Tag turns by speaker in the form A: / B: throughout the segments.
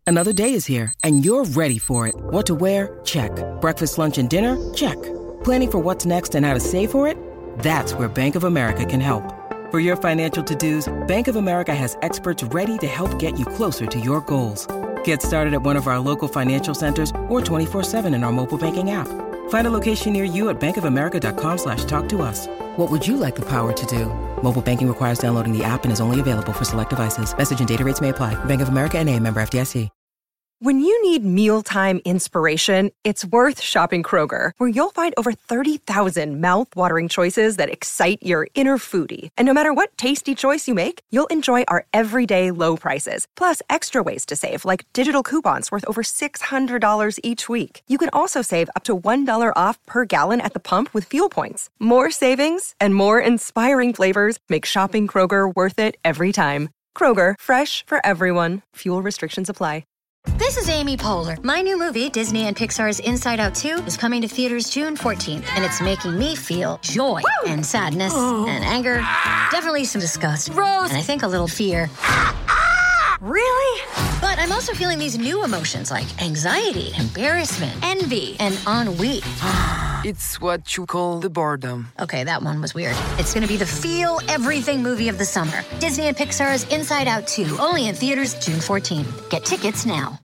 A: Another day is here, and you're ready for it. What to wear? Check. Breakfast, lunch, and dinner? Check. Planning for what's next and how to save for it? That's where Bank of America can help. For your financial to-dos, Bank of America has experts ready to help get you closer to your goals. Get started at one of our local financial centers or 24/7 in our mobile banking app. Find a location near you at bankofamerica.com/talktous. What would you like the power to do? Mobile banking requires downloading the app and is only available for select devices. Message and data rates may apply. Bank of America N.A., member FDIC.
B: When you need mealtime inspiration, it's worth shopping Kroger, where you'll find over 30,000 mouth-watering choices that excite your inner foodie. And no matter what tasty choice you make, you'll enjoy our everyday low prices, plus extra ways to save, like digital coupons worth over $600 each week. You can also save up to $1 off per gallon at the pump with fuel points. More savings and more inspiring flavors make shopping Kroger worth it every time. Kroger, fresh for everyone. Fuel restrictions apply.
C: This is Amy Poehler. My new movie, Disney and Pixar's Inside Out 2, is coming to theaters June 14th, and it's making me feel joy and sadness and anger, definitely some disgust, Rose, and I think a little fear. Really? But I'm also feeling these new emotions like anxiety, embarrassment, envy, and ennui.
D: It's what you call the boredom.
C: Okay, that one was weird. It's going to be the feel everything movie of the summer. Disney and Pixar's Inside Out 2, only in theaters June 14th. Get tickets now.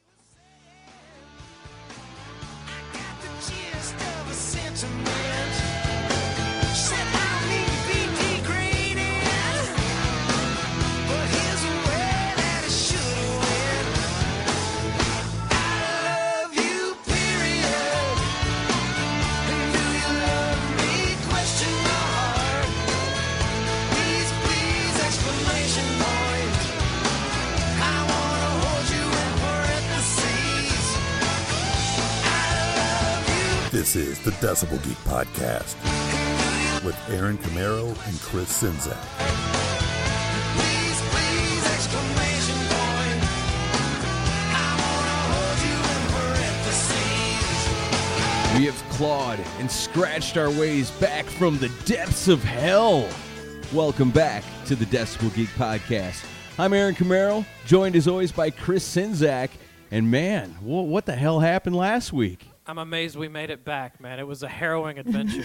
E: This is the Decibel Geek Podcast with Aaron Camaro and Chris Czynszak.
F: We have clawed and scratched our ways back from the depths of hell. Welcome back to the Decibel Geek Podcast. I'm Aaron Camaro, joined as always by Chris Czynszak. And man, what the hell happened last week?
G: I'm amazed we made it back, man. It was a harrowing adventure.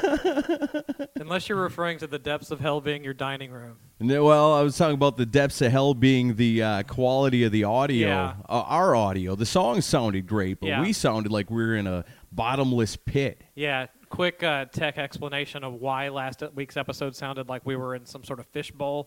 G: Unless you're referring to the depths of hell being your dining room.
F: Well, I was talking about the depths of hell being the quality of the audio. Yeah. Our audio. The song sounded great, but we sounded like we were in a bottomless pit.
G: Yeah. Quick tech explanation of why last week's episode sounded like we were in some sort of fishbowl.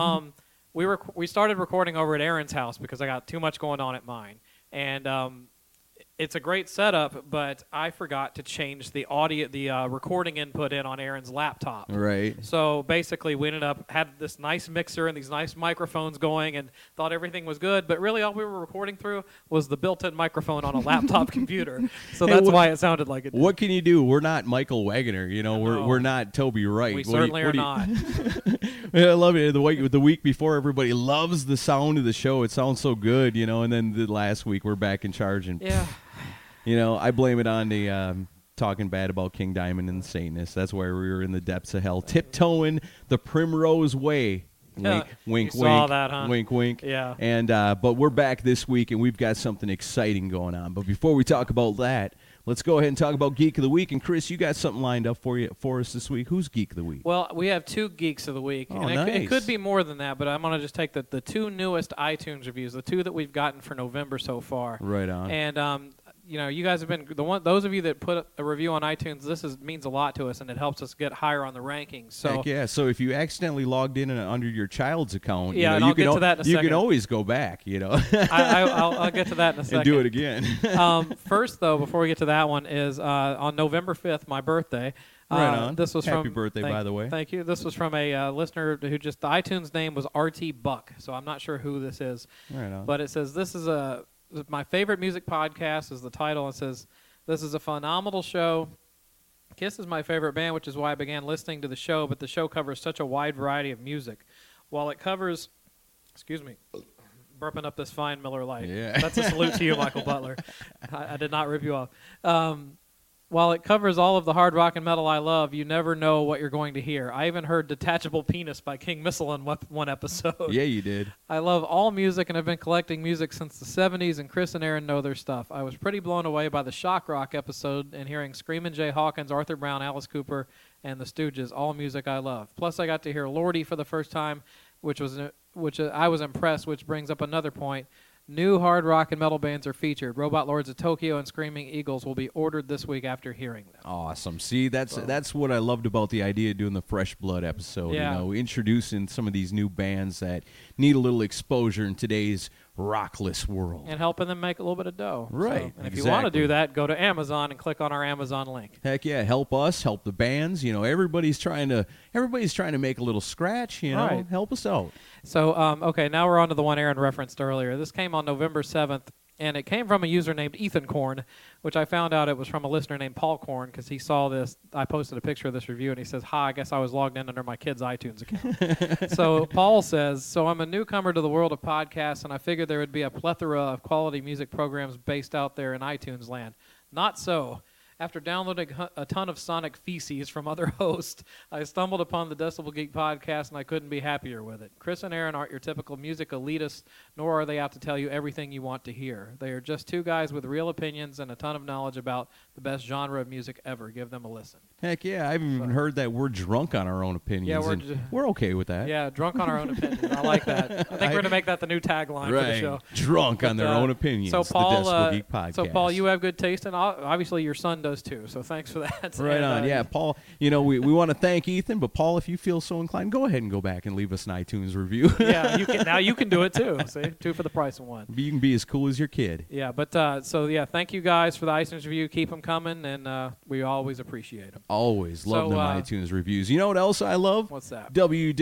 G: We started recording over at Aaron's house because I got too much going on at mine. And it's a great setup, but I forgot to change the audio, the recording input in on Aaron's laptop.
F: Right.
G: So basically, we had this nice mixer and these nice microphones going, and thought everything was good. But really, all we were recording through was the built-in microphone on a laptop computer. So that's why it sounded like it did.
F: What can you do? We're not Michael Wagoner. You know, we're not Toby Wright.
G: We certainly are not.
F: I love it. The week before, everybody loves the sound of the show. It sounds so good, you know. And then the last week, we're back in charge. And
G: yeah.
F: You know, I blame it on the talking bad about King Diamond and the Satanists. That's why we were in the depths of hell, tiptoeing the primrose way. Wink, wink,
G: you
F: wink.
G: saw that, huh?
F: Wink, wink.
G: Yeah.
F: And but we're back this week, and we've got something exciting going on. But before we talk about that, let's go ahead and talk about Geek of the Week. And Chris, you got something lined up for us this week. Who's Geek of the Week?
G: Well, we have two Geeks of the Week.
F: Oh,
G: and
F: nice.
G: It could be more than that, but I'm going to just take the two newest iTunes reviews, the two that we've gotten for November so far.
F: Right on.
G: And you know, you guys have been those of you that put a review on iTunes. This means a lot to us, and it helps us get higher on the rankings. So
F: heck yeah. So if you accidentally logged in under your child's account,
G: yeah,
F: you know,
G: and I'll get to that in a second.
F: You can always go back, you know.
G: I'll get to that in a second.
F: And do it again.
G: First, though, before we get to that one, is on November 5th, my birthday.
F: Right on.
G: This was
F: Happy birthday, by the way.
G: Thank you. This was from a listener who the iTunes name was RT Buck, so I'm not sure who this is.
F: Right on.
G: But it says, this is my favorite music podcast is the title. It says, this is a phenomenal show. Kiss is my favorite band, which is why I began listening to the show, but the show covers such a wide variety of music. While it covers, burping up this fine Miller Lite.
F: Yeah.
G: That's a salute to you, Michael Butler. I did not rip you off. While it covers all of the hard rock and metal I love, you never know what you're going to hear. I even heard Detachable Penis by King Missile in one episode.
F: Yeah, you did.
G: I love all music and have been collecting music since the 70s, and Chris and Aaron know their stuff. I was pretty blown away by the Shock Rock episode and hearing Screamin' Jay Hawkins, Arthur Brown, Alice Cooper, and the Stooges, all music I love. Plus, I got to hear Lordy for the first time, which I was impressed, which brings up another point. New hard rock and metal bands are featured. Robot Lords of Tokyo and Screaming Eagles will be ordered this week after hearing them.
F: Awesome. See, that's what I loved about the idea of doing the Fresh Blood episode.
G: Yeah.
F: You know, introducing some of these new bands that need a little exposure in today's rockless world.
G: And helping them make a little bit of dough.
F: Right,
G: And if you want to
F: exactly.
G: do that, go to Amazon and click on our Amazon link.
F: Heck yeah, help us, help the bands. You know, everybody's trying to make a little scratch, you know.
G: Right.
F: Help us out.
G: So, okay, now we're on to the one Aaron referenced earlier. This came on November 7th, and it came from a user named Ethan Korn, which I found out it was from a listener named Paul Korn because he saw this. I posted a picture of this review, and he says, "Hi, I guess I was logged in under my kid's iTunes account." So Paul says, "So I'm a newcomer to the world of podcasts, and I figured there would be a plethora of quality music programs based out there in iTunes land. Not so. After downloading a ton of sonic feces from other hosts, I stumbled upon the Decibel Geek podcast, and I couldn't be happier with it. Chris and Aaron aren't your typical music elitists, nor are they out to tell you everything you want to hear. They are just two guys with real opinions and a ton of knowledge about the best genre of music ever. Give them a listen."
F: Heck yeah, I've even heard that we're drunk on our own opinions.
G: Yeah,
F: and we're okay with that.
G: Yeah, drunk on our own opinions. I like that. I think we're going to make that the new tagline for the
F: Right.
G: show.
F: Drunk on their own opinions.
G: So Paul,
F: the Decibel Geek podcast.
G: So Paul, you have good taste, and obviously your son does too. So thanks for that.
F: Right
G: And,
F: on. Yeah, Paul, you know, we want to thank Ethan, but Paul, if you feel so inclined, go ahead and go back and leave us an iTunes review.
G: Yeah, now you can do it too. See, 2 for the price of 1.
F: You can be as cool as your kid.
G: Yeah, but thank you guys for the iTunes review. Keep them coming, and we always appreciate them.
F: Always love
G: So,
F: them iTunes reviews. You know what else I love?
G: What's that?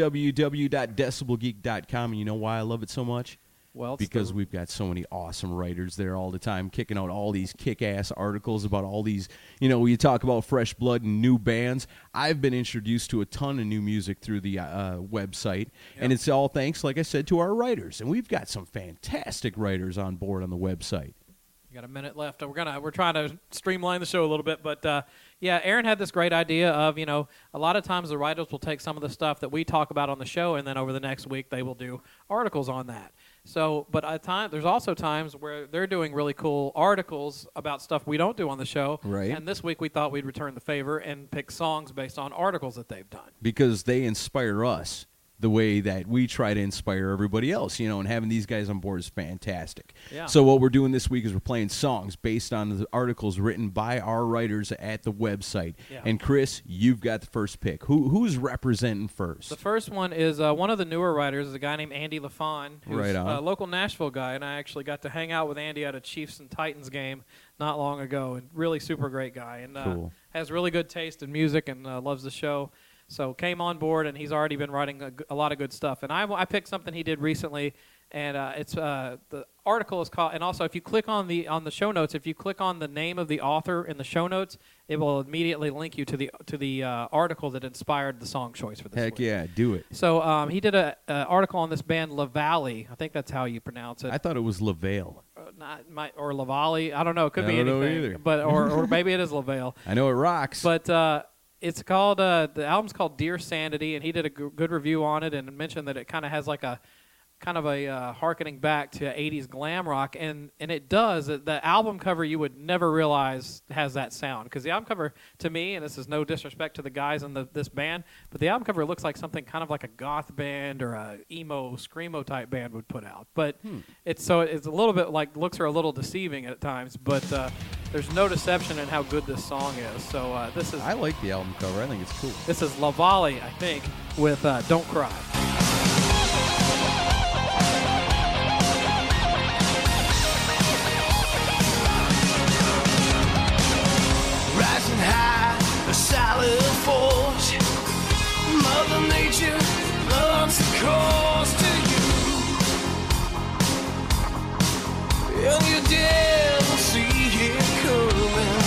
F: www.decibelgeek.com. And you know why I love it so much?
G: Well,
F: Because we've got so many awesome writers there all the time kicking out all these kick-ass articles about all these, you know, you talk about Fresh Blood and new bands. I've been introduced to a ton of new music through the website, and it's all thanks, like I said, to our writers. And we've got some fantastic writers on board on the website.
G: We got a minute left. We're trying to streamline the show a little bit, but Aaron had this great idea of, you know, a lot of times the writers will take some of the stuff that we talk about on the show, and then over the next week they will do articles on that. So, but there's also times where they're doing really cool articles about stuff we don't do on the show.
F: Right.
G: And this week we thought we'd return the favor and pick songs based on articles that they've done.
F: Because they inspire us the way that we try to inspire everybody else, you know, and having these guys on board is fantastic.
G: Yeah.
F: So what we're doing this week is we're playing songs based on the articles written by our writers at the website.
G: Yeah.
F: And Chris, you've got the first pick. Who's representing first?
G: The first one is one of the newer writers is a guy named Andy LaFawn, who's
F: Right on.
G: a local Nashville guy, and I actually got to hang out with Andy at a Chiefs and Titans game not long ago, and really super great guy, and
F: Cool.
G: has really good taste in music and loves the show. So came on board, and he's already been writing a lot of good stuff. And I picked something he did recently, and it's the article is called. And also, if you click on the show notes, if you click on the name of the author in the show notes, it will immediately link you to the article that inspired the song choice for this
F: Heck
G: week.
F: yeah, do it.
G: So he did an article on this band La Valley. I think that's how you pronounce it.
F: I thought it was LaVale.
G: Or La Valley. I don't know. It could
F: I
G: be
F: don't know
G: anything.
F: either.
G: But or maybe it is LaVale.
F: I know it rocks.
G: But it's called the album's called Dear Sanity, and he did a good review on it and mentioned that it kind of has like a harkening back to 80s glam rock, and it does. The album cover you would never realize has that sound, because the album cover to me, and this is no disrespect to the guys in this band, but the album cover looks like something kind of like a goth band or a emo screamo type band would put out. But it's a little bit like, looks are a little deceiving at times, but there's no deception in how good this song is. So this is
F: I like the album cover. I think it's cool.
G: this is La Valley, I think, with Don't Cry.
H: Rising high, a solid force. Mother Nature loves the course to you, and you didn't see it coming.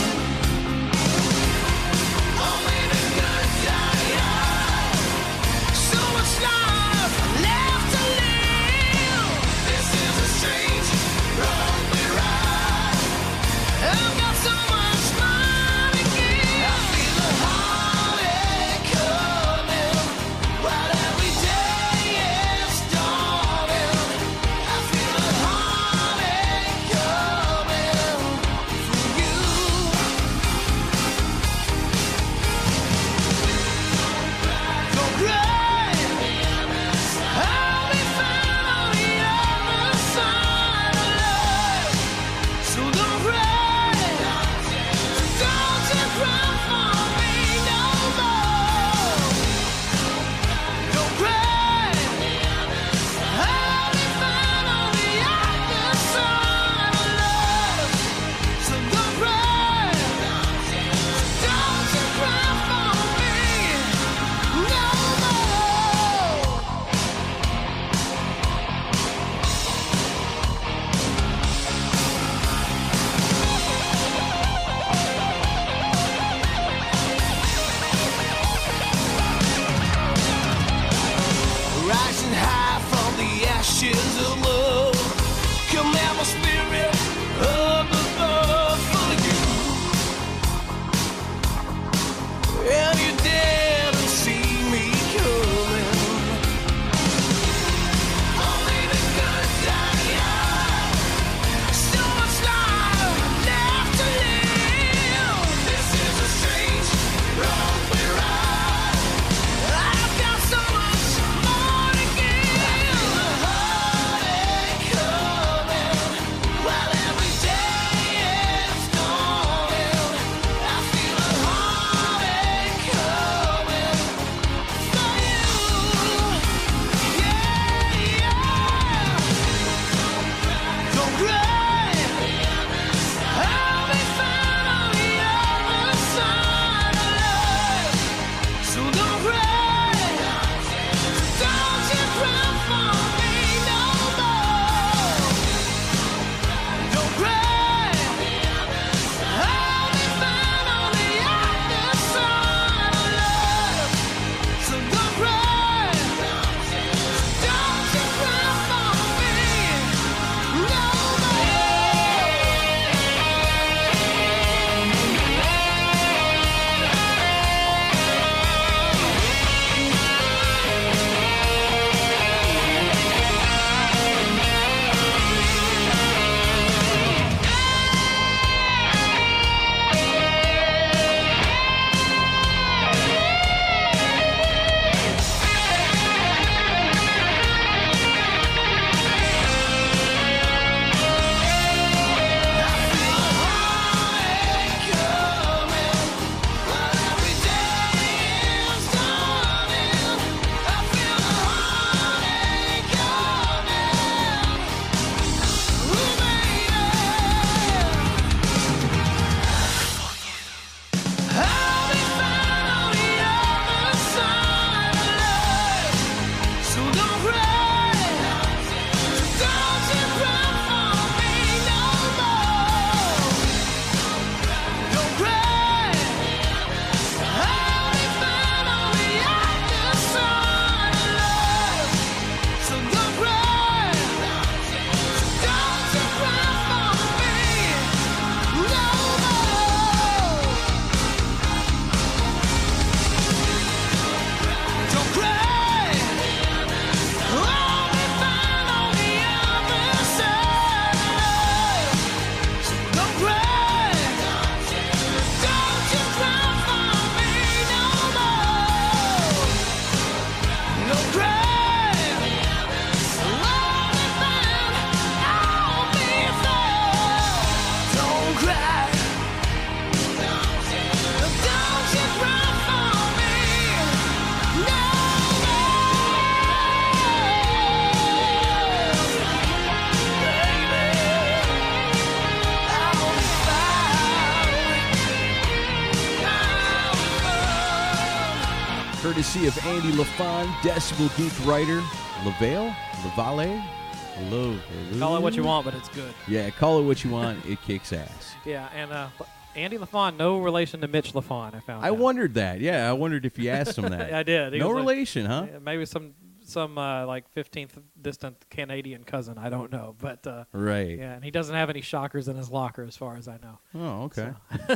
H: Only the good die young, so it's not
F: courtesy of Andy LaFon, Decibel Geek writer, LaVale? Hello.
G: Call it what you want, but it's good.
F: Yeah, call it what you want. It kicks ass.
G: Yeah, and Andy LaFon, no relation to Mitch LaFon, I found out.
F: I wondered that. Yeah, I wondered if you asked him that.
G: I did. He
F: No
G: was like,
F: relation, huh?
G: maybe some like 15th distant Canadian cousin. I don't know, but
F: Right.
G: yeah, and he doesn't have any shockers in his locker, as far as I know.
F: Oh, okay.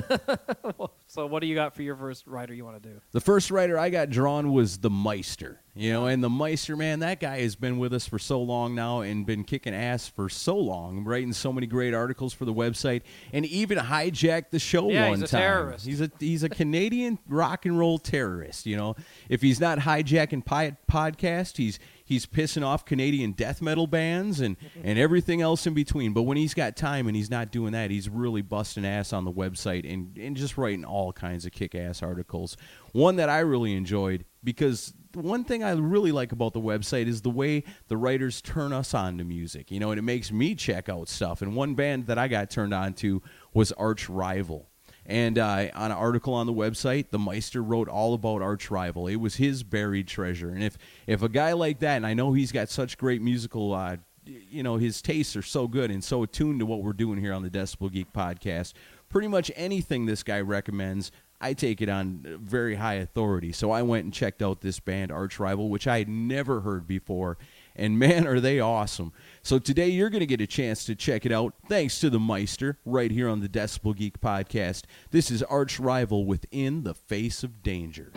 G: So what do you got for your first writer you want to do?
F: The first writer I got drawn was the Meister. And the Meister, man, that guy has been with us for so long now and been kicking ass for so long, writing so many great articles for the website, and even hijacked the show one time.
G: He's a terrorist.
F: He's a Canadian rock and roll terrorist. If he's not hijacking podcast, he's pissing off Canadian death metal bands and everything else in between. But when he's got time and he's not doing that, he's really busting ass on the website and just writing all kinds of kick-ass articles. One that I really enjoyed, because one thing I really like about the website is the way the writers turn us on to music, and it makes me check out stuff. And one band that I got turned on to was Arch Rival. And on an article on the website, the Meister wrote all about Arch Rival. It was his buried treasure. And if a guy like that, and I know he's got such great musical, his tastes are so good and so attuned to what we're doing here on the Decibel Geek podcast, pretty much anything this guy recommends, I take it on very high authority. So I went and checked out this band, Arch Rival, which I had never heard before. And man, are they awesome. So today you're going to get a chance to check it out, thanks to the Meister, right here on the Decibel Geek podcast. This is Arch Rival with In the Face of Danger.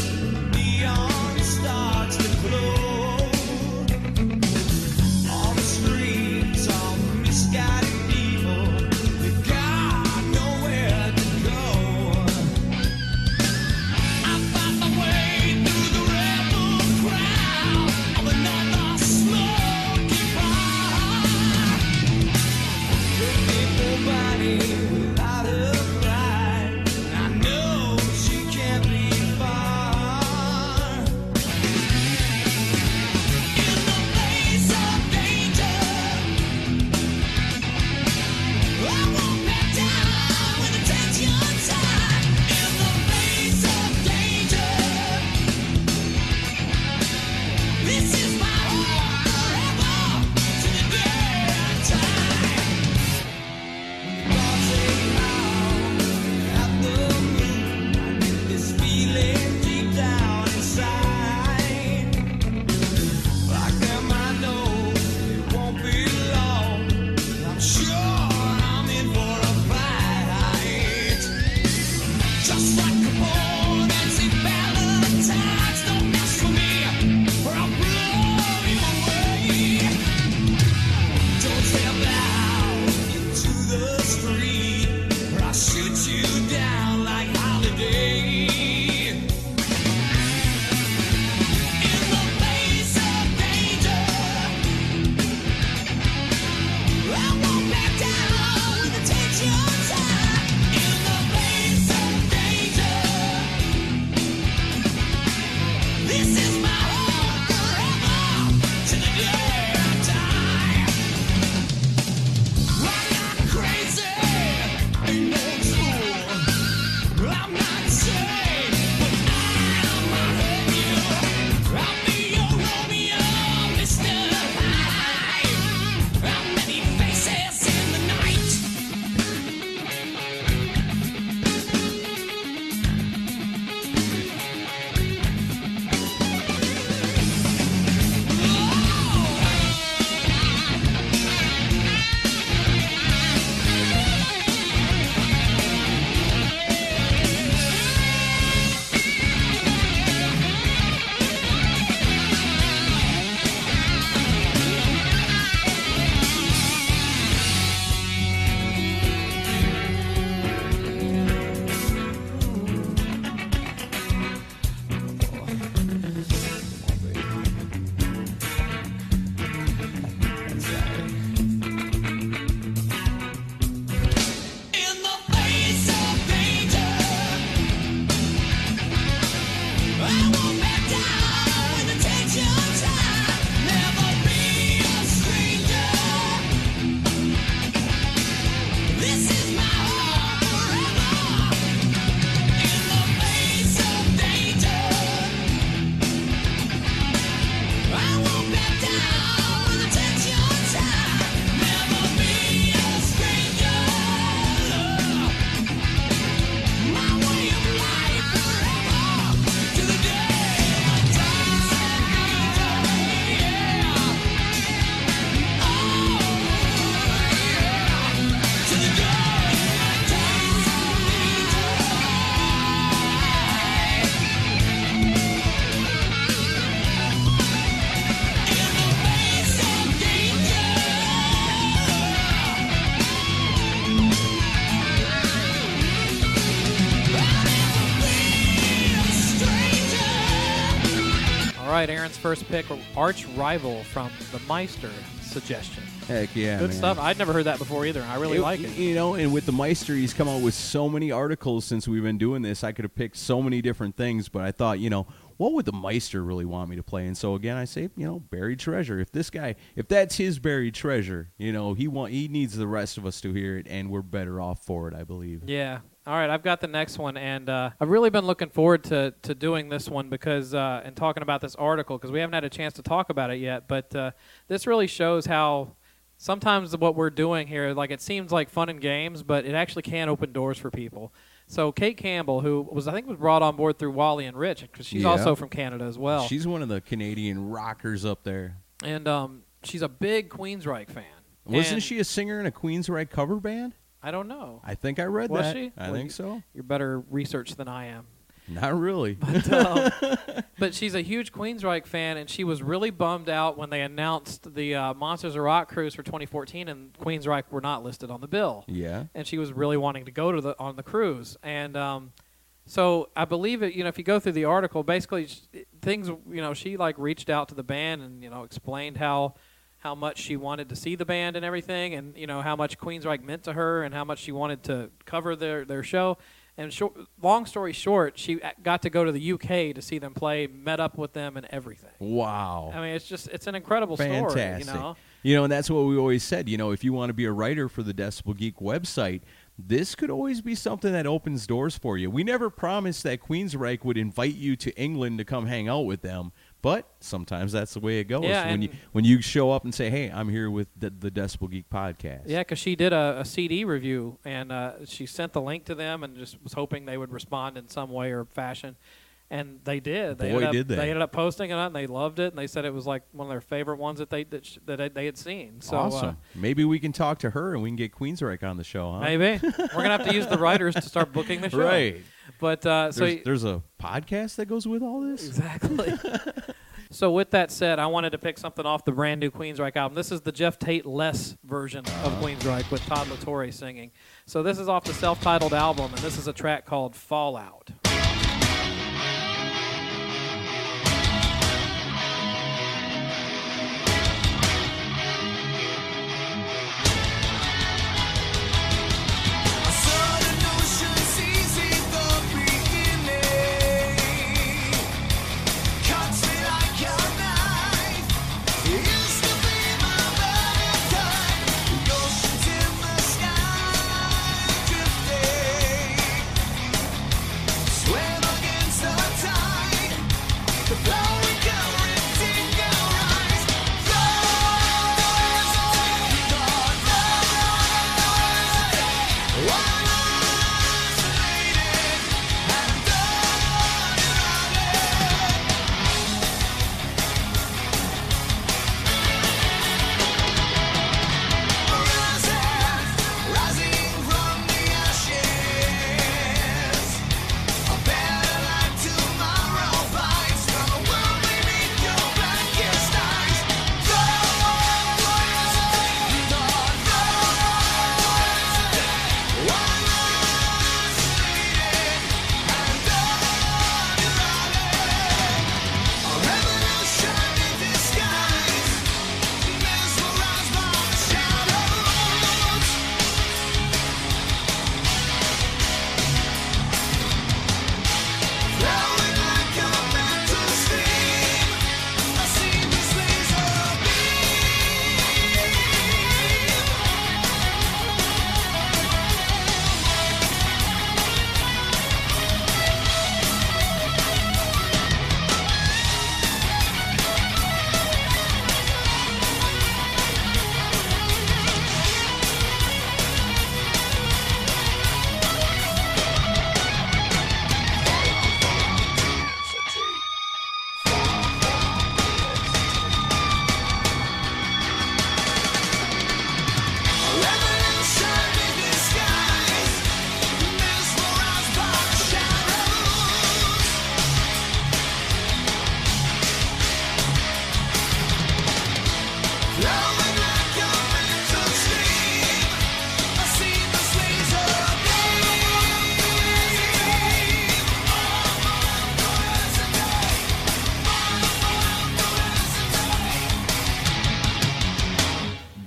H: Starts to glow. All the
G: right, Aaron's first pick, Arch Rival from the Meister suggestion.
F: Heck yeah,
G: Good
F: man.
G: stuff. I'd never heard that before either. I really like it.
F: You know, and with the Meister, he's come out with so many articles since we've been doing this. I could have picked so many different things, but I thought, what would the Meister really want me to play? And so again, I say, buried treasure. If that's his buried treasure, he needs the rest of us to hear it, and we're better off for it, I believe.
G: Yeah. All right, I've got the next one, and I've really been looking forward to doing this one because and talking about this article because we haven't had a chance to talk about it yet. But this really shows how sometimes what we're doing here, like it seems like fun and games, but it actually can open doors for people. So Kate Campbell, who was brought on board through Wally and Rich, because she's also from Canada as well.
F: She's one of the Canadian rockers up there.
G: And she's a big Queensryche fan.
F: Wasn't she a singer in a Queensryche cover band?
G: I don't know.
F: I think I read
G: Was
F: that.
G: she?
F: I think so.
G: You're better researched than I am.
F: Not really.
G: But she's a huge Queensryche fan, and she was really bummed out when they announced the Monsters of Rock cruise for 2014, and Queensryche were not listed on the bill.
F: Yeah.
G: And she was really wanting to go on the cruise. And so I believe it. If you go through the article, basically things. She reached out to the band and explained how much she wanted to see the band and everything, and how much Queensryche meant to her, and how much she wanted to cover their show. And long story short, she got to go to the UK to see them play, met up with them, and everything.
F: Wow.
G: I mean, it's an incredible
F: Fantastic.
G: story.
F: And that's what we always said. If you want to be a writer for the Decibel Geek website, this could always be something that opens doors for you. We never promised that Queensryche would invite you to England to come hang out with them, but sometimes that's the way it goes.
G: Yeah,
F: when you show up and say, hey, I'm here with the Decibel Geek podcast.
G: Yeah, because she did a CD review, and she sent the link to them and just was hoping they would respond in some way or fashion. And they did. They ended up posting it, and they loved it, and they said it was like one of their favorite ones that they had seen. So,
F: awesome. Maybe we can talk to her, and we can get Queensryche on the show, huh?
G: Maybe. We're going to have to use the writers to start booking the show.
F: Right.
G: But
F: there's a podcast that goes with all this?
G: Exactly. So with that said, I wanted to pick something off the brand new Queensryche album. This is the Jeff Tate Less version of Queensryche with Todd La Torre singing. So this is off the self-titled album, and this is a track called Fallout.
H: Sweet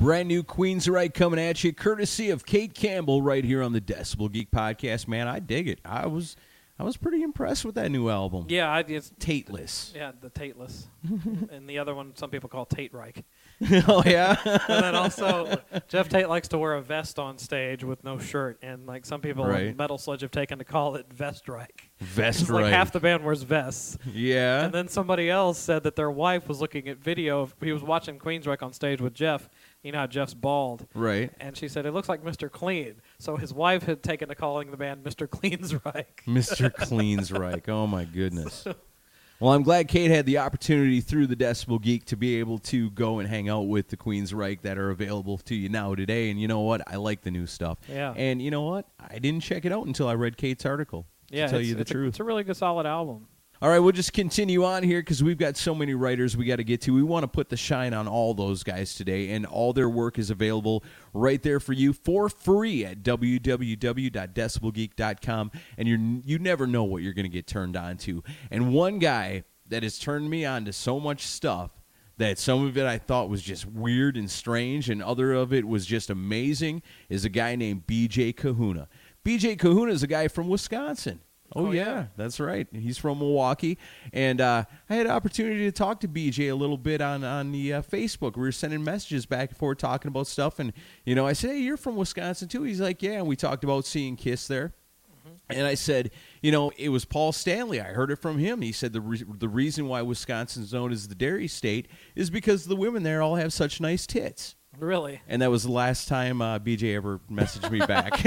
F: Brand new Queensryche coming at you, courtesy of Kate Campbell, right here on the Decibel Geek Podcast. Man, I dig it. I was pretty impressed with that new album.
G: Yeah, it's
F: Tateless.
G: Yeah, the Tateless. And the other one some people call Tate-Reich.
F: Oh, yeah?
G: And then also, Jeff Tate likes to wear a vest on stage with no shirt, and like some people in Metal Sludge have taken to call it Vestrike.
F: Vestrike.
G: Like half the band wears vests.
F: Yeah.
G: And then somebody else said that their wife was looking at video. He was watching Queensryche on stage with Jeff. You know how Jeff's bald.
F: Right.
G: And she said, it looks like Mr. Clean. So his wife had taken to calling the band Mr. Cleansryche.
F: Mr. Cleansryche. Oh, my goodness. Well, I'm glad Kate had the opportunity through the Decibel Geek to be able to go and hang out with the Queensryche that are available to you now today. And you know what? I like the new stuff.
G: Yeah.
F: And you know what? I didn't check it out until I read Kate's article.
G: Yeah,
F: to tell you the truth.
G: It's a really good, solid album.
F: All right, we'll just continue on here because we've got so many writers we got to get to. We want to put the shine on all those guys today, and all their work is available right there for you for free at www.decibelgeek.com, and you never know what you're going to get turned on to. And one guy that has turned me on to so much stuff that some of it I thought was just weird and strange, and other of it was just amazing, is a guy named BJ Kahuna. BJ Kahuna is a guy from Wisconsin. Oh, yeah, that's right. He's from Milwaukee. And I had an opportunity to talk to BJ a little bit on the Facebook. We were sending messages back and forth talking about stuff. And, you know, I said, hey, you're from Wisconsin, too? He's like, yeah. And we talked about seeing Kiss there. And I said, you know, it was Paul Stanley. I heard it from him. He said the reason why Wisconsin's known as the Dairy State is because the women there all have such nice tits.
G: Really?
F: And that was the last time BJ ever messaged me back.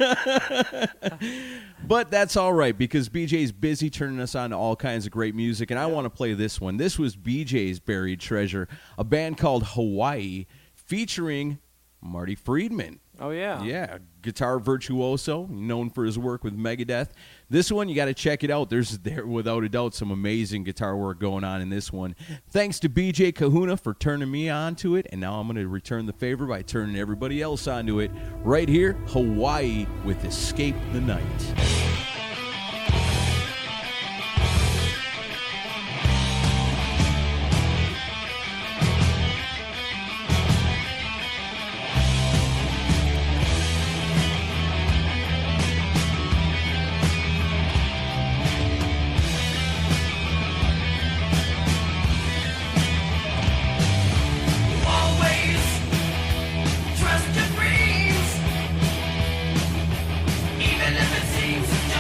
F: But that's all right because BJ's busy turning us on to all kinds of great music, and I want to play this one. This was BJ's Buried Treasure, a band called Hawaii featuring Marty Friedman.
G: Oh, yeah.
F: Yeah, guitar virtuoso, known for his work with Megadeth. This one, you got to check it out. There's without a doubt, some amazing guitar work going on in this one. Thanks to BJ Kahuna for turning me on to it, and now I'm going to return the favor by turning everybody else onto it. Right here, Hawaii with Escape the Night.
H: Trust your dreams, even if it seems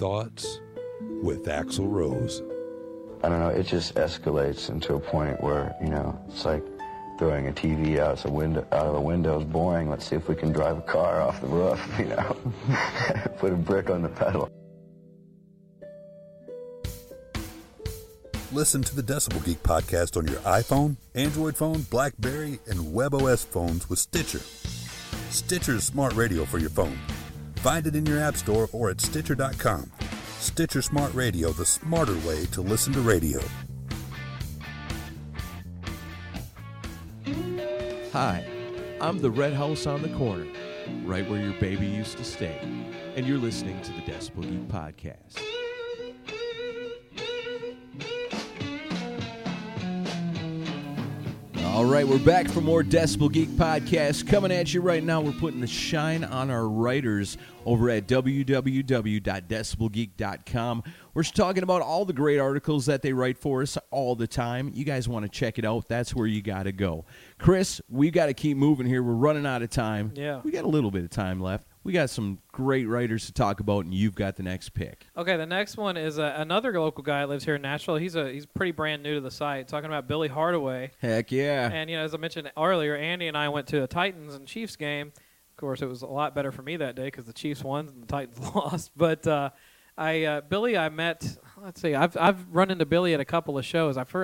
E: Thoughts with Axl Rose.
I: I don't know, it just escalates into a point where, it's like throwing a TV out of a window is boring. Let's see if we can drive a car off the roof, Put a brick on the pedal.
E: Listen to the Decibel Geek podcast on your iPhone, Android phone, BlackBerry, and WebOS phones with Stitcher. Stitcher's smart radio for your phone. Find it in your app store or at Stitcher.com. Stitcher Smart Radio, the smarter way to listen to radio.
F: Hi, I'm the Red House on the corner, right where your baby used to stay, and you're listening to the Decibel Geek podcast. All right, we're back for more Decibel Geek podcast. Coming at you right now, we're putting the shine on our writers over at www.decibelgeek.com. We're talking about all the great articles that they write for us all the time. You guys want to check it out, that's where you got to go. Chris, we got to keep moving here. We're running out of time.
G: Yeah.
F: We got a little bit of time left. We got some great writers to talk about, and you've got the next pick.
G: Okay, the next one is another local guy that lives here in Nashville. He's pretty brand new to the site. Talking about Billy Hardaway.
F: Heck yeah.
G: And, as I mentioned earlier, Andy and I went to a Titans and Chiefs game. Of course, it was a lot better for me that day because the Chiefs won and the Titans lost. But Billy, I met, let's see, I've run into Billy at a couple of shows. I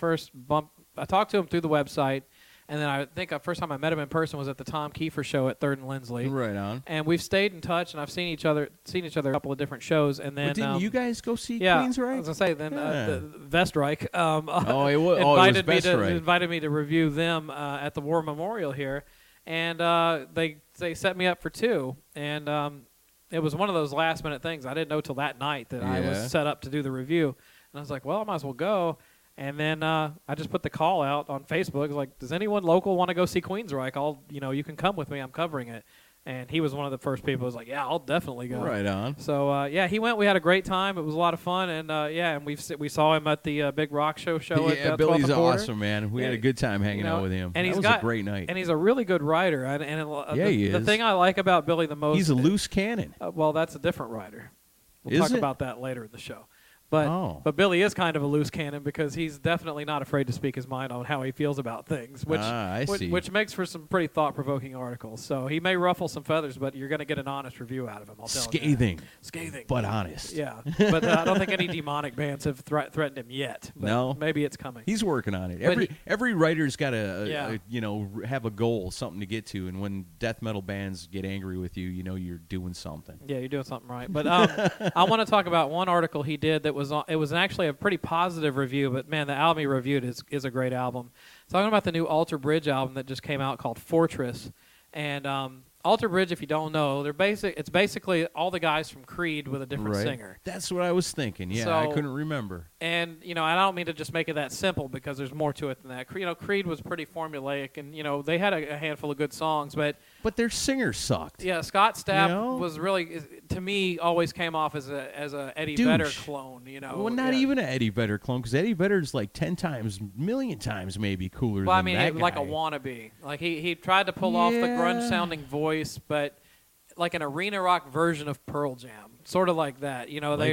G: talked to him through the website. And then I think the first time I met him in person was at the Tom Kiefer show at 3rd and Lindsley.
F: Right on.
G: And we've stayed in touch, and I've seen each other a couple of different shows. And then
F: But didn't you guys go see
G: Queensryche?
F: Queensryche?
G: I was gonna say then Vestreich.
F: It was
G: invited me to review them at the War Memorial here, and they set me up for 2, and it was one of those last minute things. I didn't know till that night that I was set up to do the review, and I was like, well, I might as well go. And then I just put the call out on Facebook. It was like, does anyone local want to go see Queensryche? You can come with me. I'm covering it. And he was one of the first people who was like, yeah, I'll definitely go.
F: Right on.
G: So, he went. We had a great time. It was a lot of fun. And, and we saw him at the Big Rock Show at
F: Billy's
G: 12th Quarter.
F: awesome, man. We had a good time hanging out with him.
G: And
F: that was a great night.
G: And he's a really good writer.
F: He is.
G: The thing I like about Billy the most.
F: He's a loose cannon.
G: Well, that's a different writer. We'll talk about that later in the show. But Billy is kind of a loose cannon because he's definitely not afraid to speak his mind on how he feels about things, which makes for some pretty thought-provoking articles. So he may ruffle some feathers, but you're going to get an honest review out of him. I'll tell you. Scathing, but honest. Yeah, but I don't think any demonic bands have threatened him yet. But
F: no,
G: maybe it's coming.
F: He's working on it. Every writer's got to have a goal, something to get to, and when death metal bands get angry with you, you're doing something.
G: Yeah, you're doing something right. But I want to talk about one article he did that was actually a pretty positive review, but man, the album he reviewed is a great album. Talking about the new Alter Bridge album that just came out called Fortress, and Alter Bridge, if you don't know, it's basically all the guys from Creed with a different singer.
F: That's what I was thinking. Yeah, I couldn't remember.
G: And I don't mean to just make it that simple because there's more to it than that. Creed was pretty formulaic, and they had a handful of good songs, but
F: their singer sucked.
G: Yeah, Scott Stapp was really, to me, always came off as a Eddie Vedder clone.
F: Well, not even an Eddie Vedder clone, because Eddie Vedder's like 10 times, million times maybe cooler than that guy.
G: Well, I mean, like a wannabe. Like he tried to pull off the grunge-sounding voice, but like an arena rock version of Pearl Jam, sort of like that.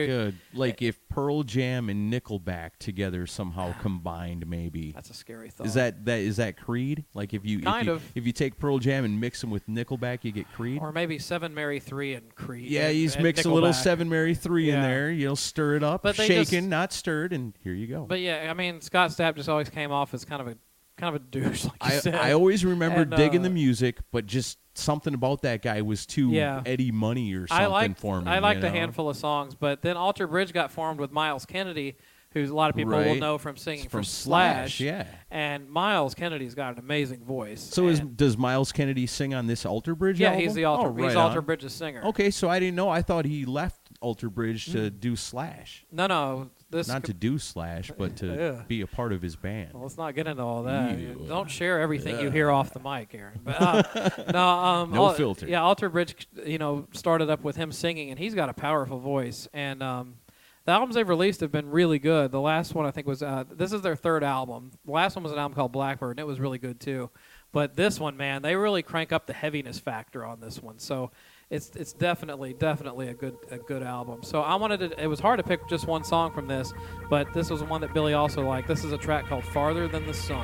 F: Like if Pearl Jam and Nickelback together somehow combined, maybe.
G: That's a scary thought.
F: Is that Creed? Like if you take Pearl Jam and mix them with Nickelback, you get Creed.
G: Or maybe Seven Mary 3 and Creed.
F: Yeah, you mix a little Seven Mary 3 in there. Stir it up, shaken, not stirred, and here you go.
G: But yeah, I mean, Scott Stapp just always came off as kind of a douche, like you said.
F: I always remember digging the music, but just something about that guy was too Eddie Money or something for me.
G: I liked a handful of songs, but then Alter Bridge got formed with Miles Kennedy, who a lot of people will know from singing from Slash.
F: Yeah.
G: And Miles Kennedy's got an amazing voice.
F: So does Miles Kennedy sing on this Alter Bridge album?
G: Yeah, he's he's Alter Bridge's singer.
F: Okay, so I didn't know. I thought he left Alter Bridge to do Slash.
G: No.
F: Not to do Slash, but to be a part of his band.
G: Well, let's not get into all that. Don't share everything you hear off the mic, Aaron. But, no filter. Yeah, Alter Bridge, started up with him singing, and he's got a powerful voice. And the albums they've released have been really good. The last one, I think, was this is their 3rd album. The last one was an album called Blackbird, and it was really good too. But this one, man, they really crank up the heaviness factor on this one. So it's definitely a good album. So I wanted to. It was hard to pick just one song from this, but this was one that Billy also liked. This is a track called "Farther Than the Sun."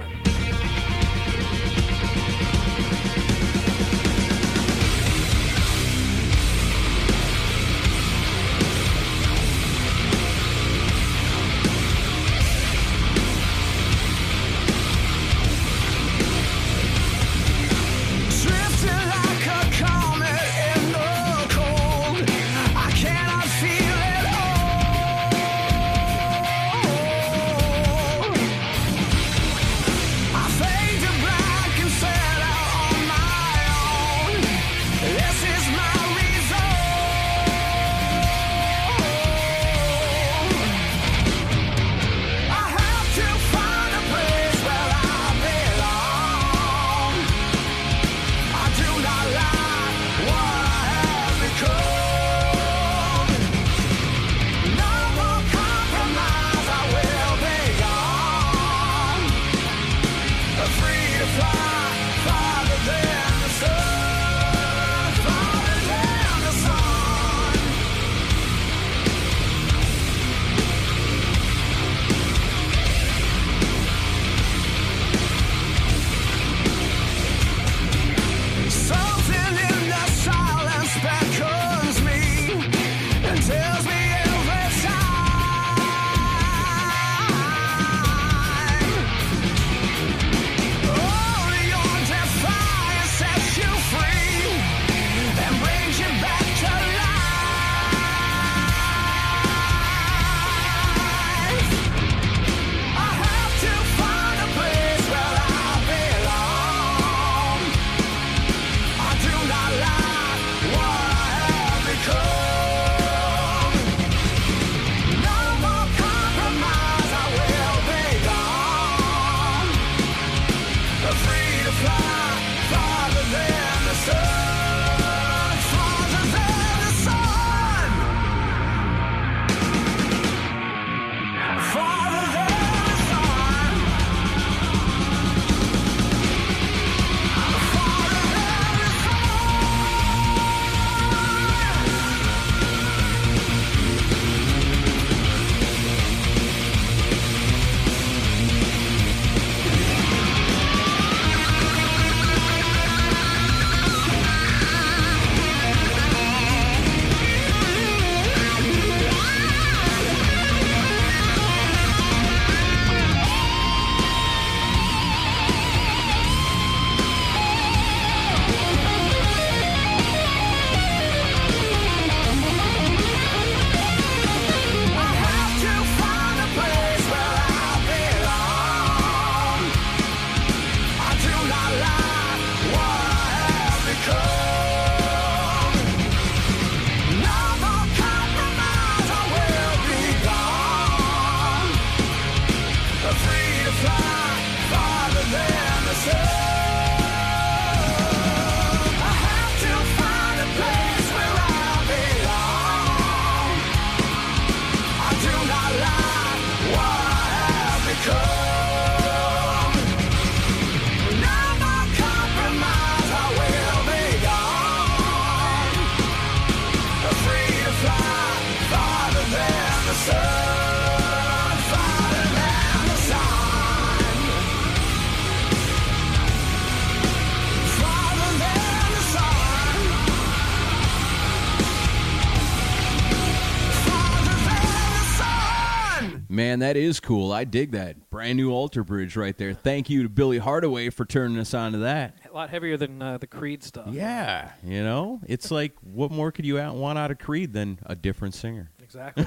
F: Man, that is cool. I dig that. Brand new Alter Bridge right there. Thank you to Billy Hardaway for turning us on to that.
G: A lot heavier than the Creed stuff.
F: Yeah, you know, it's like, what more could you want out of Creed than a different singer?
G: Exactly.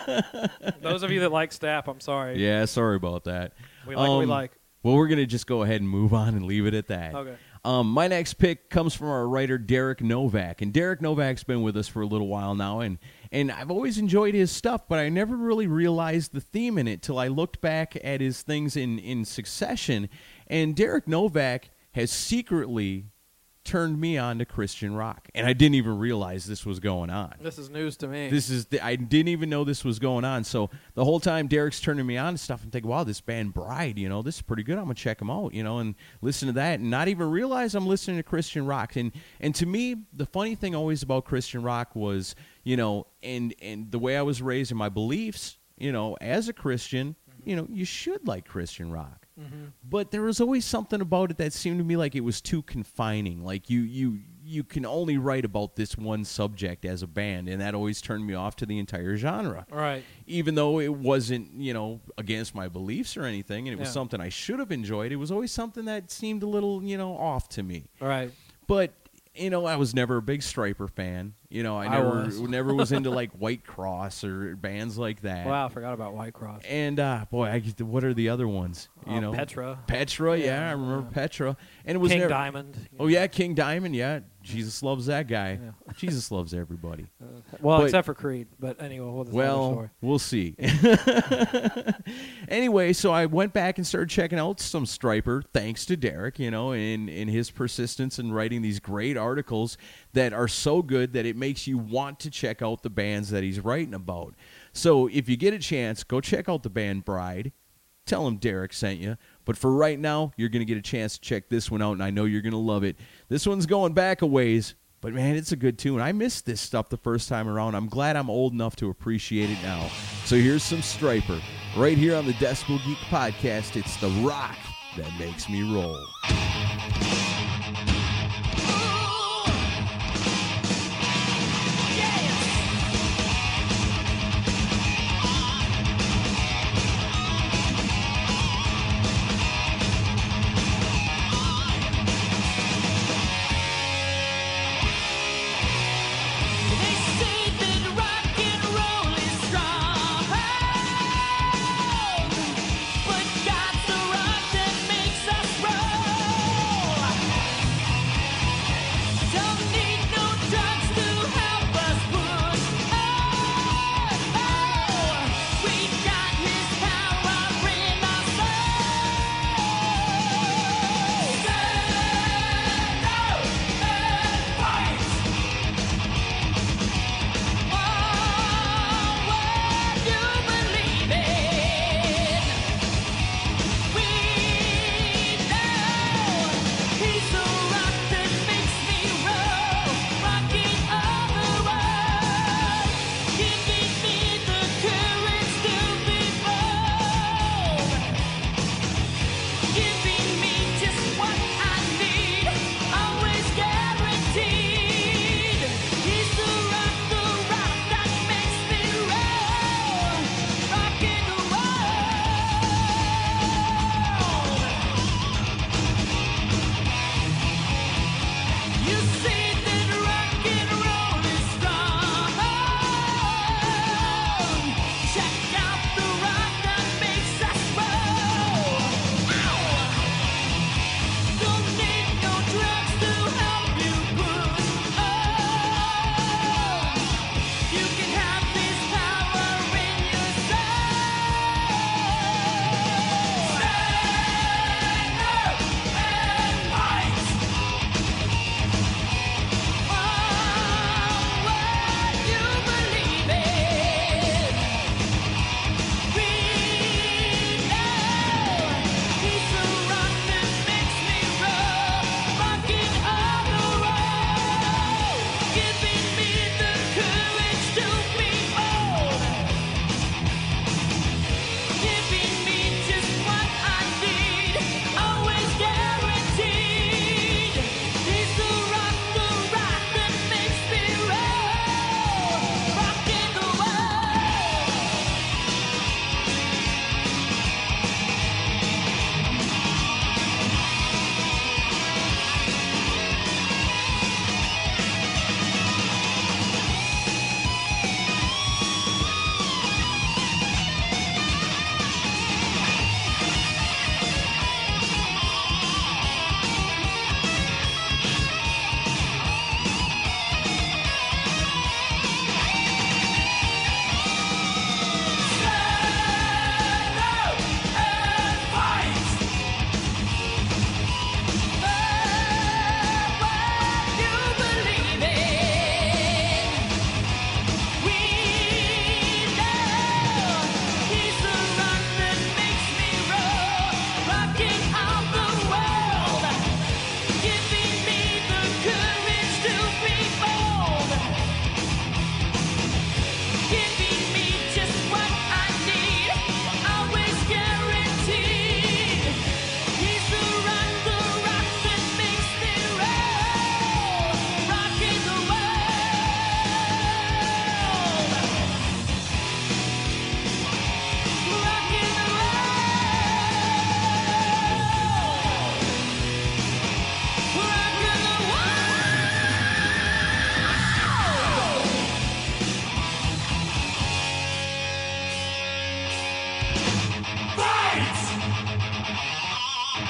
G: Those of you that like Stapp, I'm sorry.
F: Yeah, sorry about that.
G: We like what we like.
F: Well, we're going to just go ahead and move on and leave it at that.
G: Okay.
F: My next pick comes from our writer, Derek Novak. And Derek Novak's been with us for a little while now, and I've always enjoyed his stuff, but I never really realized the theme in it till I looked back at his things in succession. And Derek Novak has secretly turned me on to Christian rock, and I didn't even realize this was going on.
G: This is news to me.
F: I didn't even know this was going on. So the whole time Derek's turning me on to stuff, I'm thinking, wow, this band Bride, this is pretty good. I'm gonna check them out, and listen to that, and not even realize I'm listening to Christian rock. And to me, the funny thing always about Christian rock was, and the way I was raised in my beliefs, as a Christian, you should like Christian rock. Mm-hmm. But there was always something about it that seemed to me like it was too confining. Like you can only write about this one subject as a band, and that always turned me off to the entire genre.
G: Right.
F: Even though it wasn't, against my beliefs or anything, and it was something I should have enjoyed, it was always something that seemed a little, off to me.
G: Right.
F: But I was never a big Stryper fan. I never was into like White Cross or bands like that.
G: Wow, I forgot about White Cross.
F: And what are the other ones?
G: Petra.
F: Petra, yeah, I remember Petra. And it was
G: King Diamond.
F: Oh yeah, King Diamond, yeah. Jesus loves that guy. Yeah. Jesus loves everybody.
G: Except for Creed. But anyway,
F: we'll see. Anyway, so I went back and started checking out some Stryper, thanks to Derek, in his persistence in writing these great articles that are so good that it makes you want to check out the bands that he's writing about. So if you get a chance, go check out the band Bride. Tell him Derek sent you. But for right now, you're going to get a chance to check this one out, and I know you're going to love it. This one's going back a ways, but, man, it's a good tune. I missed this stuff the first time around. I'm glad I'm old enough to appreciate it now. So here's some Stryper. Right here on the Decibel Geek Podcast, it's the rock that makes me roll.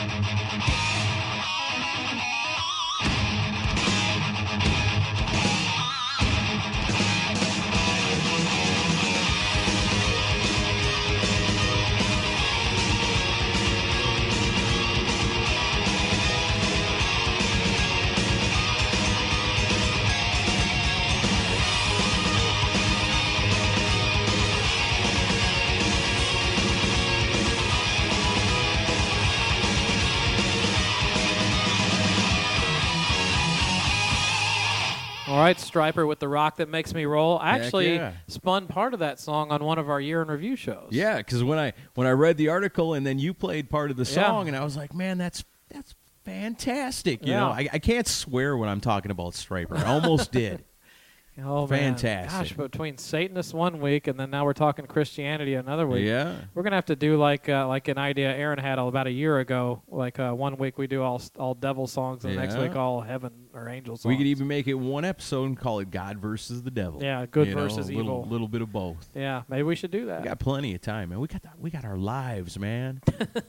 G: All right, Striper with The Rock That Makes Me Roll. I actually
F: yeah.
G: spun part of that song on one of our year in review shows.
F: Yeah, because when I read the article and then you played part of the song, and I was like, man, that's fantastic. You know, I can't swear when I'm talking about Striper. I almost did.
G: Oh,
F: fantastic.
G: Man. Gosh, between Satanists one week and then now we're talking Christianity another week.
F: Yeah.
G: We're going to have to do like an idea Aaron had about a year ago. Like 1 week we do all devil songs and the next week all heaven or angel songs.
F: We could even make it one episode and call it God versus the Devil.
G: Yeah, good versus evil.
F: A little bit of both.
G: Yeah, maybe we should do that.
F: We got plenty of time, man. We got our lives, man.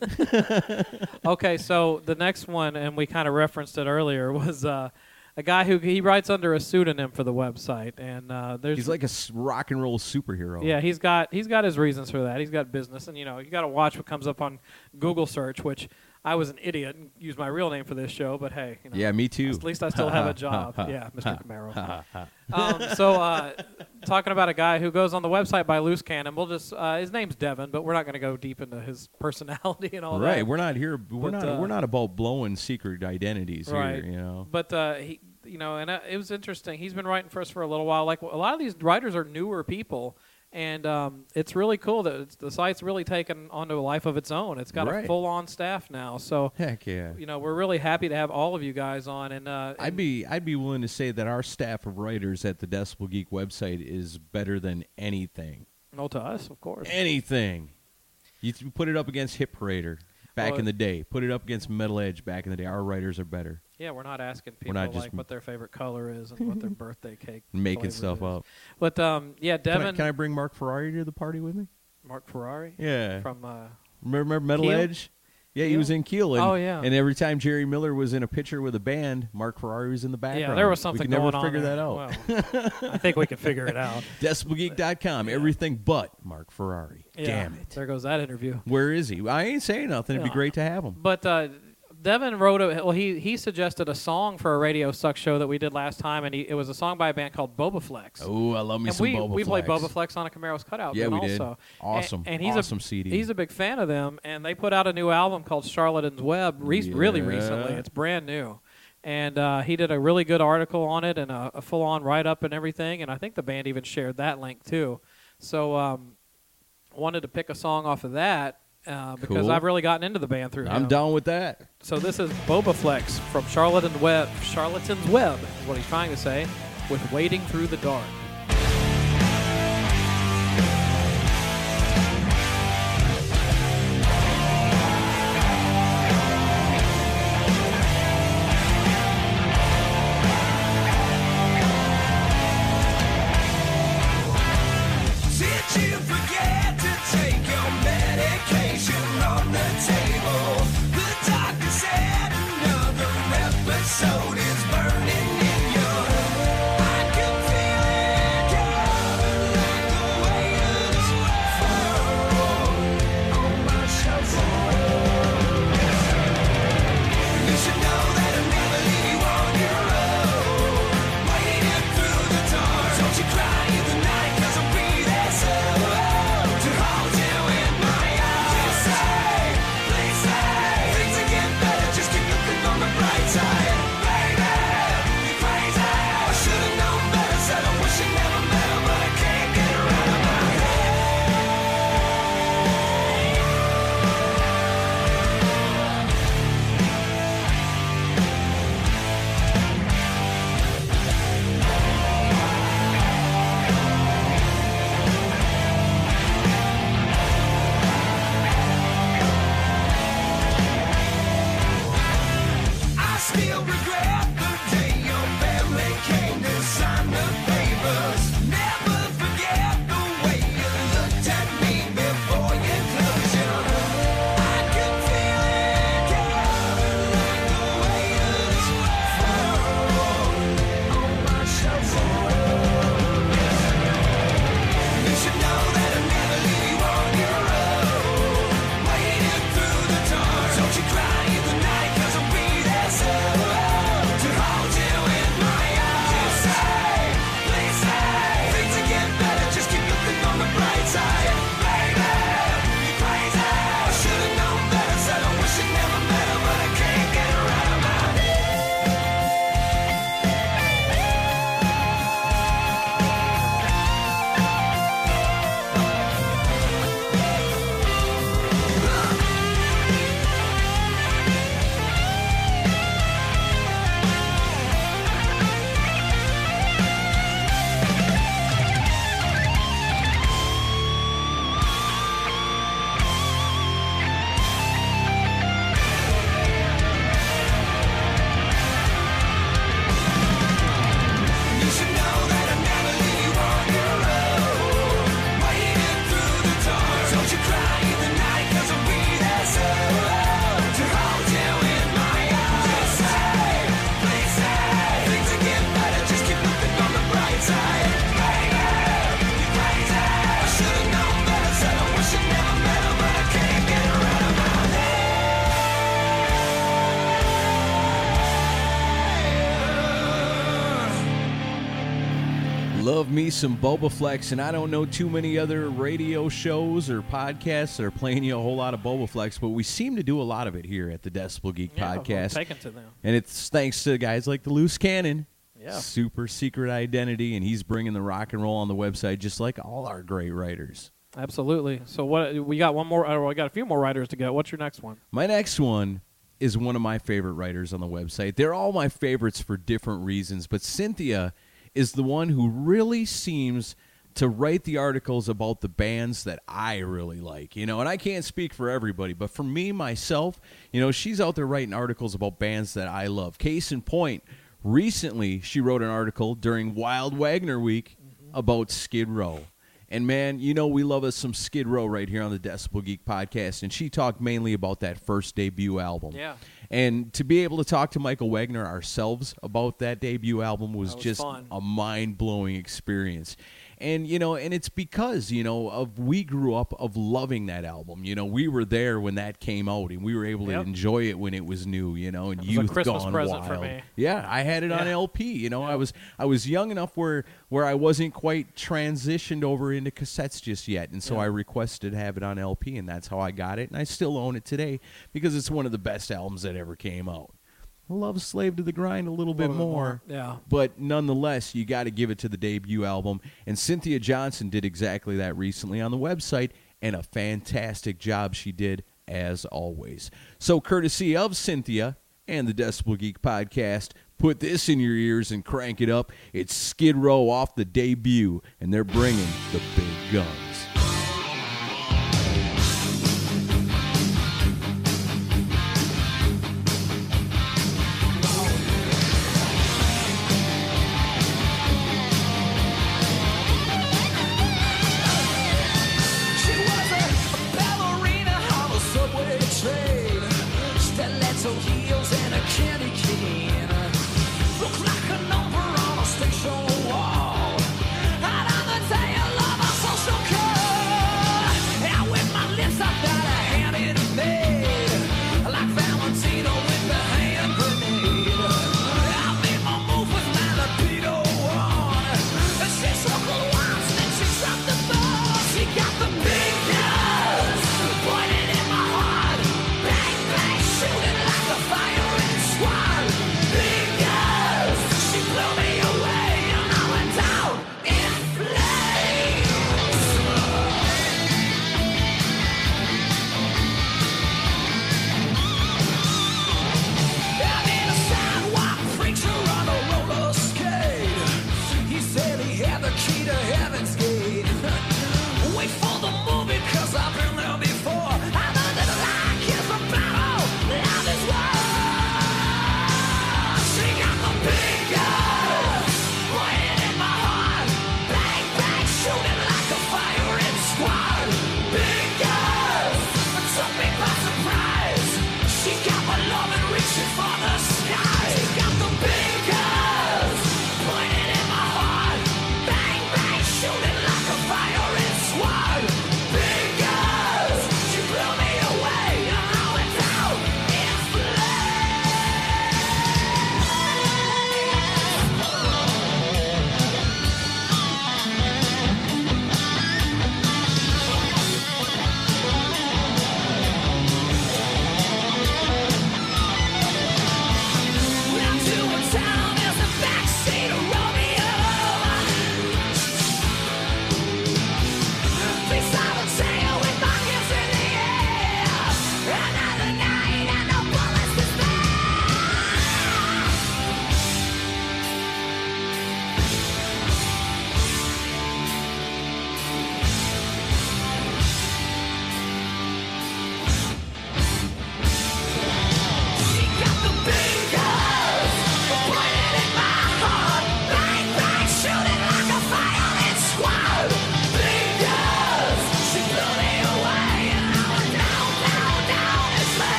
G: Okay, so the next one, and we kind of referenced it earlier, was a guy who he writes under a pseudonym for the website, and
F: he's like a rock and roll superhero.
G: Yeah, he's got his reasons for that. He's got business, and you got to watch what comes up on Google search. Which I was an idiot and used my real name for this show, but hey,
F: yeah, me too.
G: At least I still have a job. Yeah, Mr. Camaro. So talking about a guy who goes on the website by Loose Cannon. We'll just his name's Devin, but we're not going to go deep into his personality and all that.
F: Right, we're not here. We're not about blowing secret identities
G: right.
F: here.
G: But he. And it was interesting. He's been writing for us for a little while. Like a lot of these writers are newer people, and it's really cool that the site's really taken onto a life of its own. It's got a full-on staff now. So
F: heck yeah,
G: we're really happy to have all of you guys on. And
F: I'd be willing to say that our staff of writers at the Decibel Geek website is better than anything.
G: No, to us, of course.
F: Anything. You put it up against Hit Parader back in the day. Put it up against Metal Edge back in the day. Our writers are better.
G: Yeah, we're not asking people what their favorite color is and what their birthday cake
F: making stuff up.
G: But Devin,
F: can I bring Mark Ferrari to the party with me?
G: Mark Ferrari?
F: Yeah.
G: From
F: remember Metal
G: Keel?
F: Edge? Yeah, he was in Keel.
G: And,
F: and every time Jerry Miller was in a picture with a band, Mark Ferrari was in the background.
G: Yeah, there was something going on.
F: We could never figure
G: that out. Well, I think we can figure it out.
F: DecibelGeek.com, everything but Mark Ferrari.
G: Yeah,
F: damn it.
G: There goes that interview.
F: Where is he? I ain't saying nothing. It'd be great to have him.
G: But Devin wrote he suggested a song for a Radio Sucks show that we did last time, and it was a song by a band called Boba Flex.
F: Oh, I love me some Boba Flex.
G: We played Boba Flex on a Camaro's Cutout.
F: Yeah, we
G: also.
F: did. Awesome.
G: And he's
F: awesome CD.
G: He's a big fan of them, and they put out a new album called Charlatan's Web really recently. It's brand new. And he did a really good article on it and a full-on write-up and everything, and I think the band even shared that link too. So wanted to pick a song off of that. Because
F: cool.
G: I've really gotten into the band through him.
F: I'm down with that.
G: So this is Boba Flex from Charlatan's Web is what he's trying to say, with Wading Through the Dark.
H: Episode is burning in your. I can feel it.
F: Love me some Bobaflex, and I don't know too many other radio shows or podcasts that are playing you a whole lot of Bobaflex, but we seem to do a lot of it here at the Decibel Geek Podcast.
G: Well, taken to them.
F: And it's thanks to guys like the Loose Cannon.
G: Yeah.
F: Super secret identity, and he's bringing the rock and roll on the website just like all our great writers.
G: Absolutely. So what we got one more. We got a few more writers to go. What's your next one?
F: My next one is one of my favorite writers on the website. They're all my favorites for different reasons, but Cynthia is the one who really seems to write the articles about the bands that I really like, and I can't speak for everybody, but for me, myself, she's out there writing articles about bands that I love. Case in point, recently she wrote an article during Wild Wagner Week about Skid Row. And, man, we love us some Skid Row right here on the Decibel Geek Podcast, and she talked mainly about that first debut album.
G: Yeah.
F: And to be able to talk to Michael Wagner ourselves about that debut album was just
G: fun.
F: A mind-blowing experience. And, and it's because, we grew up of loving that album. We were there when that came out, and we were able to enjoy it when it was new, and
G: it was
F: youth
G: a Christmas
F: gone
G: present
F: wild.
G: for me.
F: Yeah, I had it on LP. I was young enough where I wasn't quite transitioned over into cassettes just yet, and so I requested to have it on LP, and that's how I got it, and I still own it today because it's one of the best albums that ever came out. I love Slave to the Grind a little bit more.
G: Yeah.
F: But nonetheless, you got to give it to the debut album. And Cynthia Johnson did exactly that recently on the website, and a fantastic job she did, as always. So courtesy of Cynthia and the Decibel Geek Podcast, put this in your ears and crank it up. It's Skid Row off the debut, and they're bringing the big guns.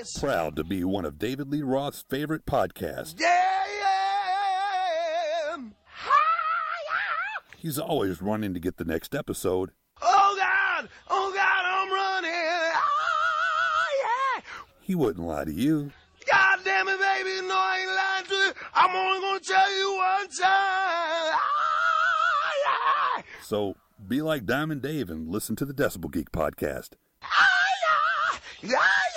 H: place.
E: Proud to be one of David Lee Roth's favorite podcasts.
H: Yeah.
E: He's always running to get the next episode.
H: Oh, God, I'm running. Yeah.
E: He wouldn't lie to you.
H: God damn it, baby, no, I ain't lying to you. I'm only going to tell you one time. Yeah.
E: So be like Diamond Dave and listen to the Decibel Geek podcast.
H: Yeah.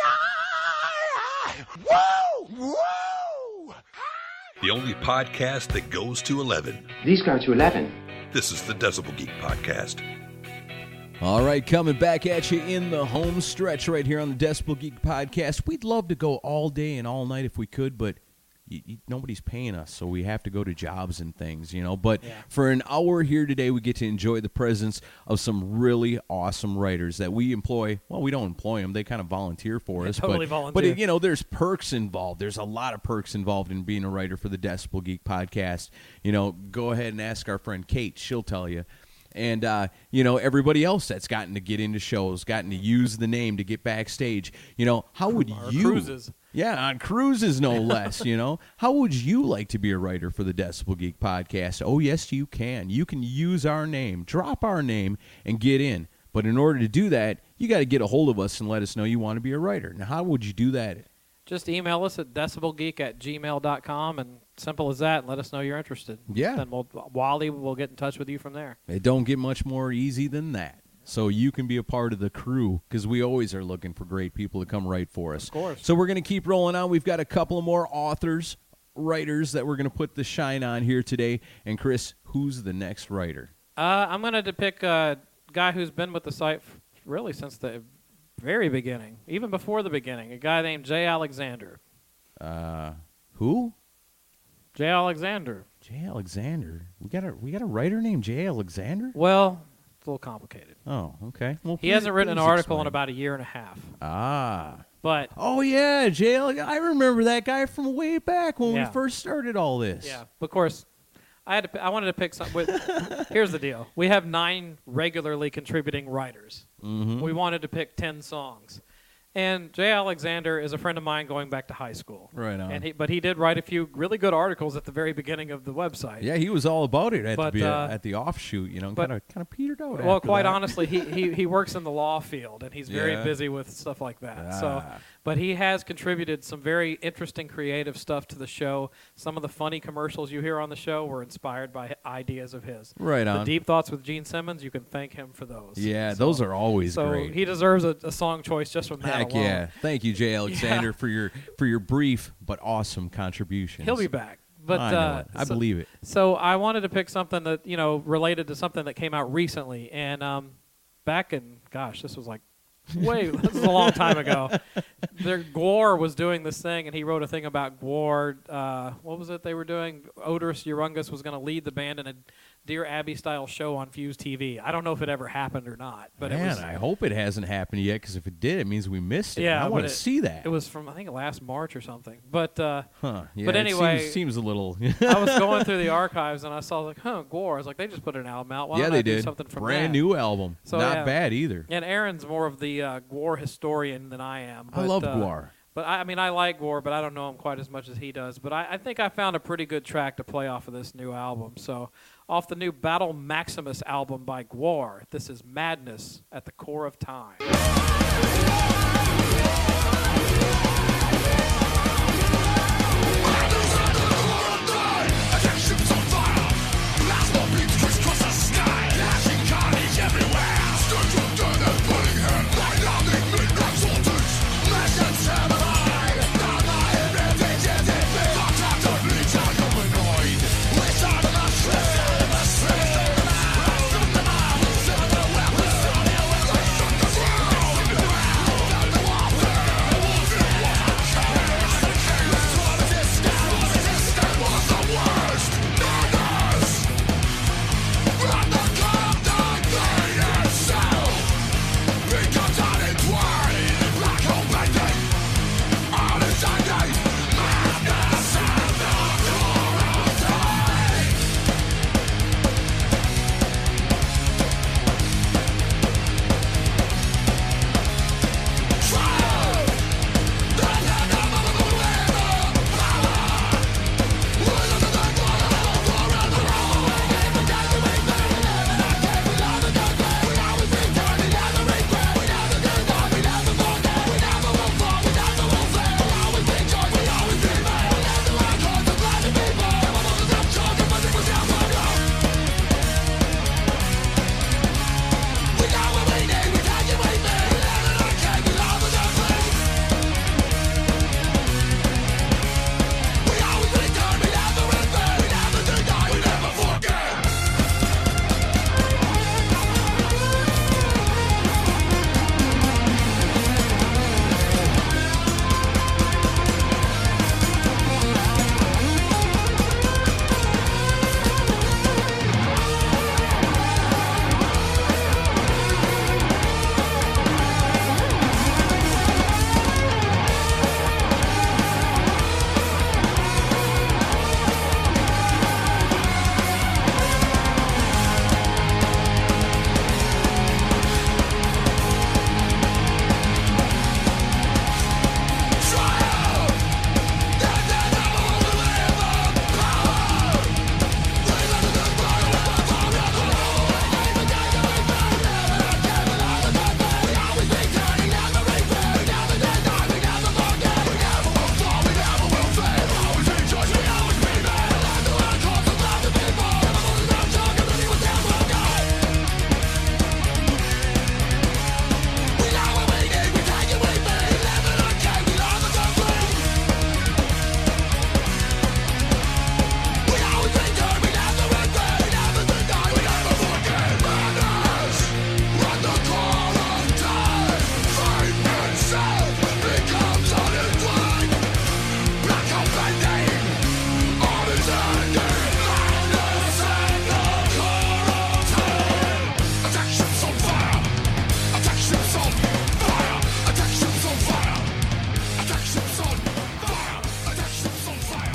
H: Woo! Woo!
E: The only podcast that goes to 11.
J: These go to 11.
E: This is the Decibel Geek podcast.
F: All right, coming back at you in the home stretch right here on the Decibel Geek podcast. We'd love to go all day and all night if we could, but nobody's paying us, so we have to go to jobs and things, you know. But for an hour here today, we get to enjoy the presence of some really awesome writers that we employ. Well, we don't employ them. They kind of volunteer for us.
G: Totally volunteer.
F: But, you know, there's perks involved. There's a lot of perks involved in being a writer for the Decibel Geek podcast. You know, go ahead and ask our friend Kate. She'll tell you. And, you know, everybody else that's gotten to get into shows, gotten to use the name to get backstage. You know, how would you...
G: Cruises.
F: Yeah, on cruises, no less, you know. How would you like to be a writer for the Decibel Geek podcast? Oh, yes, you can. You can use our name, drop our name, and get in. But in order to do that, you got to get a hold of us and let us know you want to be a writer. Now, how would you do that?
G: Just email us at decibelgeek@gmail.com, and simple as that, and let us know you're interested.
F: Yeah.
G: Then Wally will get in touch with you from there.
F: It don't get much more easy than that. So you can be a part of the crew, because we always are looking for great people to come write for us.
G: Of course.
F: So we're going to keep rolling on. We've got a couple of more authors, writers that we're going to put the shine on here today. And, Chris, who's the next writer?
G: I'm going to depict a guy who's been with the site really since the very beginning, even before the beginning, a guy named Jay Alexander.
F: Who?
G: Jay Alexander.
F: Jay Alexander. We got a writer named Jay Alexander?
G: Well, it's a little complicated.
F: Oh, okay. Well,
G: he hasn't written an
F: please
G: article in
F: explain.
G: about a year and a half.
F: But oh yeah, Jay. I remember that guy from way back when we
G: Yeah.
F: first started all this.
G: Yeah, of course. I wanted to pick some. Here's the deal: we have 9 regularly contributing writers.
F: Mm-hmm.
G: We wanted to pick 10 songs, and Jay Alexander is a friend of mine going back to high school.
F: Right on.
G: But he did write a few really good articles at the very beginning of the website.
F: Yeah, he was all about it at
G: But,
F: the offshoot, you know,
G: but-
F: kind of petered out.
G: Well,
F: after
G: quite
F: that.
G: honestly, he works in the law field, and he's very
F: Yeah.
G: busy with stuff like that. So,
F: Ah.
G: but he has contributed some very interesting, creative stuff to the show. Some of the funny commercials you hear on the show were inspired by ideas of his.
F: Right
G: The
F: on.
G: Deep Thoughts with Gene Simmons, you can thank him for those.
F: Yeah, those are always
G: so
F: great.
G: he deserves a song choice just from that
F: Heck
G: alone.
F: yeah! Thank you, Jay Alexander, for your brief but awesome contributions.
G: He'll be back. But
F: I know it. I believe it.
G: So I wanted to pick something that, you know, related to something that came out recently. And back in, gosh, this was like this is a long time ago. Gwar was doing this thing, and he wrote a thing about Gwar. What was it they were doing? Oderus Urungus was going to lead the band in a Dear Abby-style show on Fuse TV. I don't know if it ever happened or not. But
F: Man,
G: it was,
F: I hope it hasn't happened yet, because if it did, it means we missed it.
G: Yeah,
F: I want to
G: but
F: see that.
G: It was from, I think, last March or something. But
F: Yeah,
G: but anyway,
F: it seems a little.
G: I was going through the archives, and I saw, like, Gwar. I was like, they just put an album out. Why
F: Yeah,
G: don't
F: they
G: I do
F: did.
G: something from
F: Brand
G: that?
F: new album.
G: So,
F: Not
G: yeah.
F: bad either.
G: And Aaron's more of the Gwar historian than I am.
F: I
G: but,
F: love Gwar.
G: But I mean, I like Gwar, but I don't know him quite as much as he does. But I think I found a pretty good track to play off of this new album. So, off the new Battle Maximus album by Gwar, this is Madness at the Core of Time.
H: Madness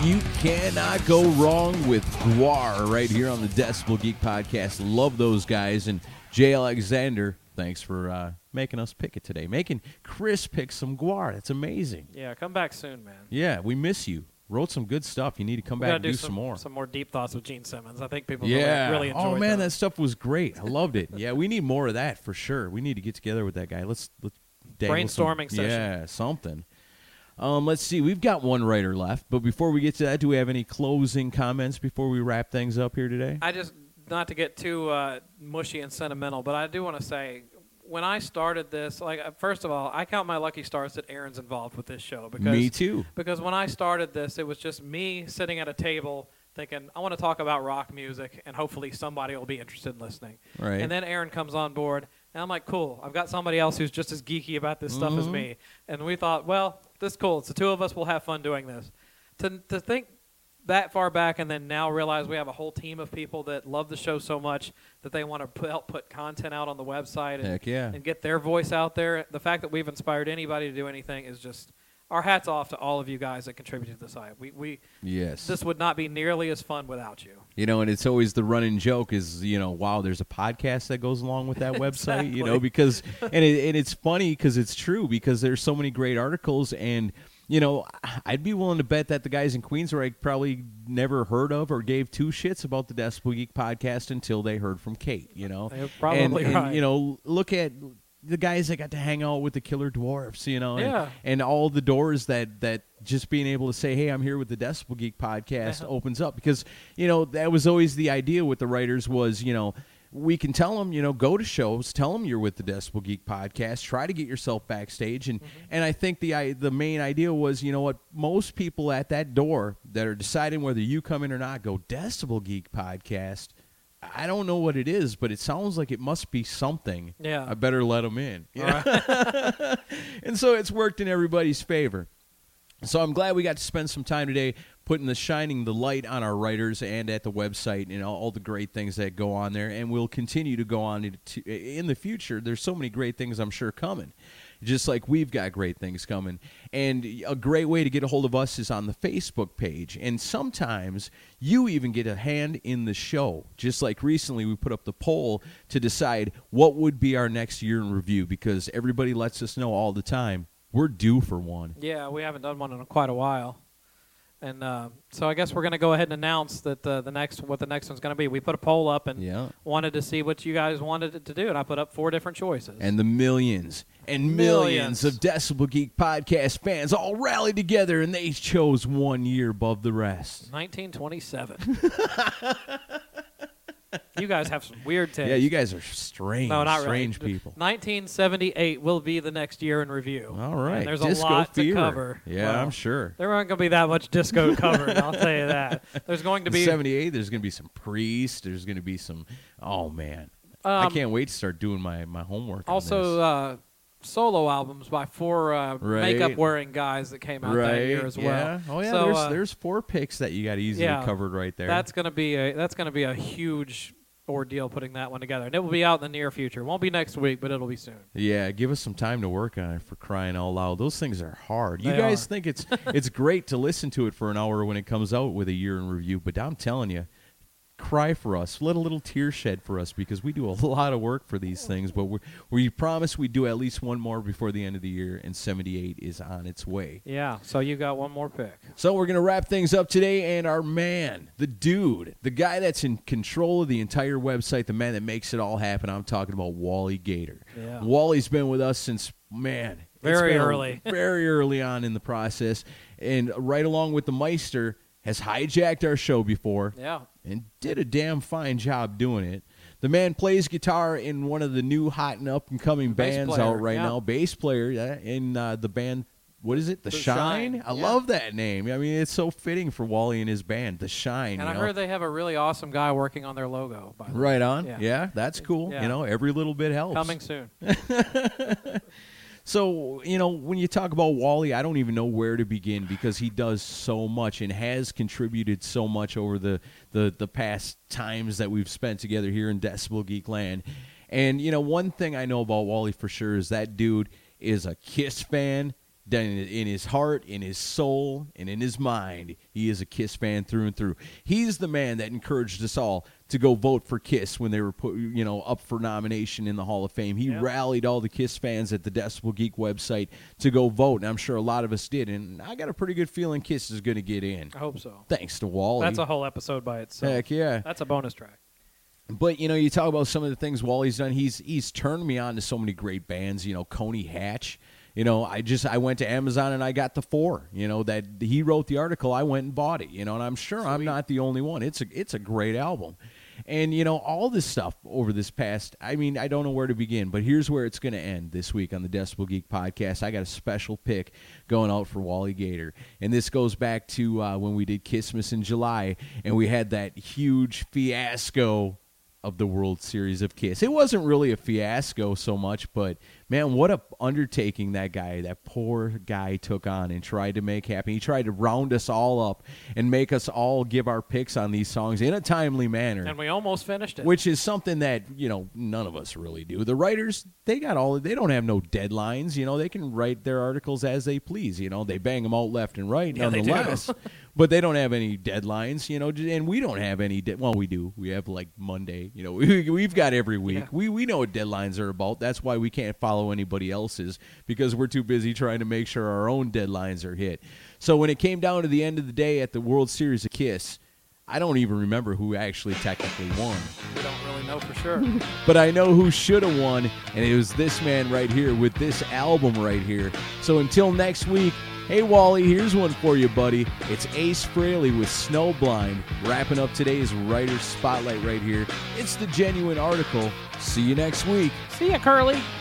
F: You cannot go wrong with Guar right here on the Decibel Geek Podcast. Love those guys. And Jay Alexander, thanks for making us pick it today. Making Chris pick some Guar. That's amazing.
G: Yeah, come back soon, man.
F: Yeah, we miss you. Wrote some good stuff. You need to come back and do some more.
G: Some more deep thoughts with Gene Simmons. I think people really enjoyed
F: Oh, man,
G: that
F: stuff was great. I loved it. Yeah, we need more of that for sure. We need to get together with that guy. Let's
G: brainstorming session.
F: Yeah, something. Let's see. We've got one writer left, but before we get to that, do we have any closing comments before we wrap things up here today?
G: I just, not to get too mushy and sentimental, but I do want to say, when I started this, first of all, I count my lucky stars that Aaron's involved with this show. Because,
F: Me too.
G: Because when I started this, it was just me sitting at a table thinking, I want to talk about rock music, and hopefully somebody will be interested in listening.
F: Right.
G: And then Aaron comes on board, and I'm like, cool, I've got somebody else who's just as geeky about this stuff as me. And we thought, well, this is cool. It's the two of us. We'll have fun doing this. To think that far back and then now realize we have a whole team of people that love the show so much that they want to help put content out on the website and get their voice out there. The fact that we've inspired anybody to do anything is just our hats off to all of you guys that contributed to the site.
F: Yes.
G: This would not be nearly as fun without you.
F: You know, and it's always the running joke is, wow, there's a podcast that goes along with that website,
G: Exactly.
F: because, and it's funny because it's true because there's so many great articles and, I'd be willing to bet that the guys in Queensrÿche probably never heard of or gave two shits about the Decibel Geek podcast until they heard from Kate,
G: They're probably right.
F: And, look at the guys that got to hang out with the Killer Dwarfs,
G: Yeah.
F: and all the doors that just being able to say, hey, I'm here with the Decibel Geek podcast opens up because, that was always the idea with the writers was, we can tell them, go to shows, tell them you're with the Decibel Geek podcast, try to get yourself backstage. And I think the main idea was, most people at that door that are deciding whether you come in or not go, Decibel Geek podcast, I don't know what it is, but it sounds like it must be something.
G: Yeah.
F: I better let them in.
G: Right.
F: And so it's worked in everybody's favor. So I'm glad we got to spend some time today shining the light on our writers and at the website, all the great things that go on there, and we'll continue to go on in the future. There's so many great things I'm sure coming, just like we've got great things coming. And a great way to get a hold of us is on the Facebook page, and sometimes you even get a hand in the show. Just like recently we put up the poll to decide what would be our next year in review, because everybody lets us know all the time we're due for one.
G: Yeah, we haven't done one in quite a while. And so I guess we're going to go ahead and announce that what the next one's going to be. We put a poll up and wanted to see what you guys wanted it to do, and I put up 4 different choices.
F: And the millions and millions of Decibel Geek podcast fans all rallied together, and they chose 1 year above the rest.
G: 1927. You guys have some weird taste.
F: Yeah, you guys are strange.
G: No, not
F: strange
G: really.
F: people.
G: 1978 will be the next year in review.
F: All right.
G: And there's
F: Disco
G: a lot
F: Fever.
G: to cover.
F: Yeah,
G: well,
F: I'm sure.
G: There aren't going to be that much disco covered, I'll tell you that. There's going to be...
F: In 78, there's going to be some Priest. There's going to be some... Oh, man. I can't wait to start doing my homework
G: also,
F: on this.
G: Solo albums by 4 makeup-wearing guys that came out that year as well.
F: Yeah. Oh, yeah,
G: So,
F: there's 4 picks that you got easily covered right there.
G: That's going to be a huge ordeal putting that one together, and it will be out in the near future. It won't be next week, but it'll be soon.
F: Yeah, give us some time to work on it, for crying out loud. Those things are hard. You
G: They
F: guys
G: are.
F: think it's great to listen to it for an hour when it comes out with a year in review, but I'm telling you, cry for us. Let a little tear shed for us, because we do a lot of work for these things, but we promise we do at least one more before the end of the year, and 78 is on its way.
G: Yeah, so you got one more pick.
F: So we're going to wrap things up today, and our man, the dude, the guy that's in control of the entire website, the man that makes it all happen, I'm talking about Wally Gator.
G: Yeah.
F: Wally's been with us since, man,
G: Very
F: it's been
G: early.
F: very early on in the process, and right along with the Meister, has hijacked our show before.
G: Yeah.
F: And did a damn fine job doing it. The man plays guitar in one of the new hot and up-and-coming bands out right now. Bass player in the band, what is it? The Shine? I love that name. I mean, it's so fitting for Wally and his band, The Shine.
G: And I heard they have a really awesome guy working on their logo. By the way.
F: Right on.
G: Yeah.
F: Yeah, that's cool.
G: Yeah.
F: Every little bit helps.
G: Coming soon.
F: So, when you talk about Wally, I don't even know where to begin, because he does so much and has contributed so much over the past times that we've spent together here in Decibel Geek Land. And, one thing I know about Wally for sure is that dude is a Kiss fan Then in his heart, in his soul, and in his mind, he is a Kiss fan through and through. He's the man that encouraged us all to go vote for Kiss when they were up for nomination in the Hall of Fame. He rallied all the Kiss fans at the Decibel Geek website to go vote, and I'm sure a lot of us did. And I got a pretty good feeling Kiss is going to get in.
G: I hope so.
F: Thanks to Wally.
G: That's a whole episode by itself.
F: Heck yeah.
G: That's a bonus track.
F: But, you talk about some of the things Wally's done. He's turned me on to so many great bands. Coney Hatch. I went to Amazon and I got the 4. That he wrote the article. I went and bought it. And I'm sure I'm not the only one. It's a great album. And, all this stuff over this past, I don't know where to begin, but here's where it's going to end this week on the Decibel Geek podcast. I got a special pick going out for Wally Gator. And this goes back to when we did Kissmas in July, and we had that huge fiasco of the World Series of Kiss. It wasn't really a fiasco so much, but man, what a undertaking that poor guy took on and tried to make happen. He tried to round us all up and make us all give our picks on these songs in a timely manner.
G: And we almost finished it.
F: Which is something that, none of us really do. The writers, they don't have no deadlines. They can write their articles as they please. They bang them out left and right, nonetheless.
G: They do.
F: But they don't have any deadlines, and we don't have any. Well, we do. We have like Monday. We've got every week.
G: Yeah.
F: We know what deadlines are about. That's why we can't follow anybody else's, because we're too busy trying to make sure our own deadlines are hit. So when it came down to the end of the day at the World Series of Kiss, I don't even remember who actually technically won.
G: We don't really know for sure.
F: But I know who should have won, and it was this man right here with this album right here. So until next week, hey, Wally, here's one for you, buddy. It's Ace Frehley with Snowblind, wrapping up today's Writer's Spotlight right here. It's the Genuine Article. See you next week.
G: See ya, Curly.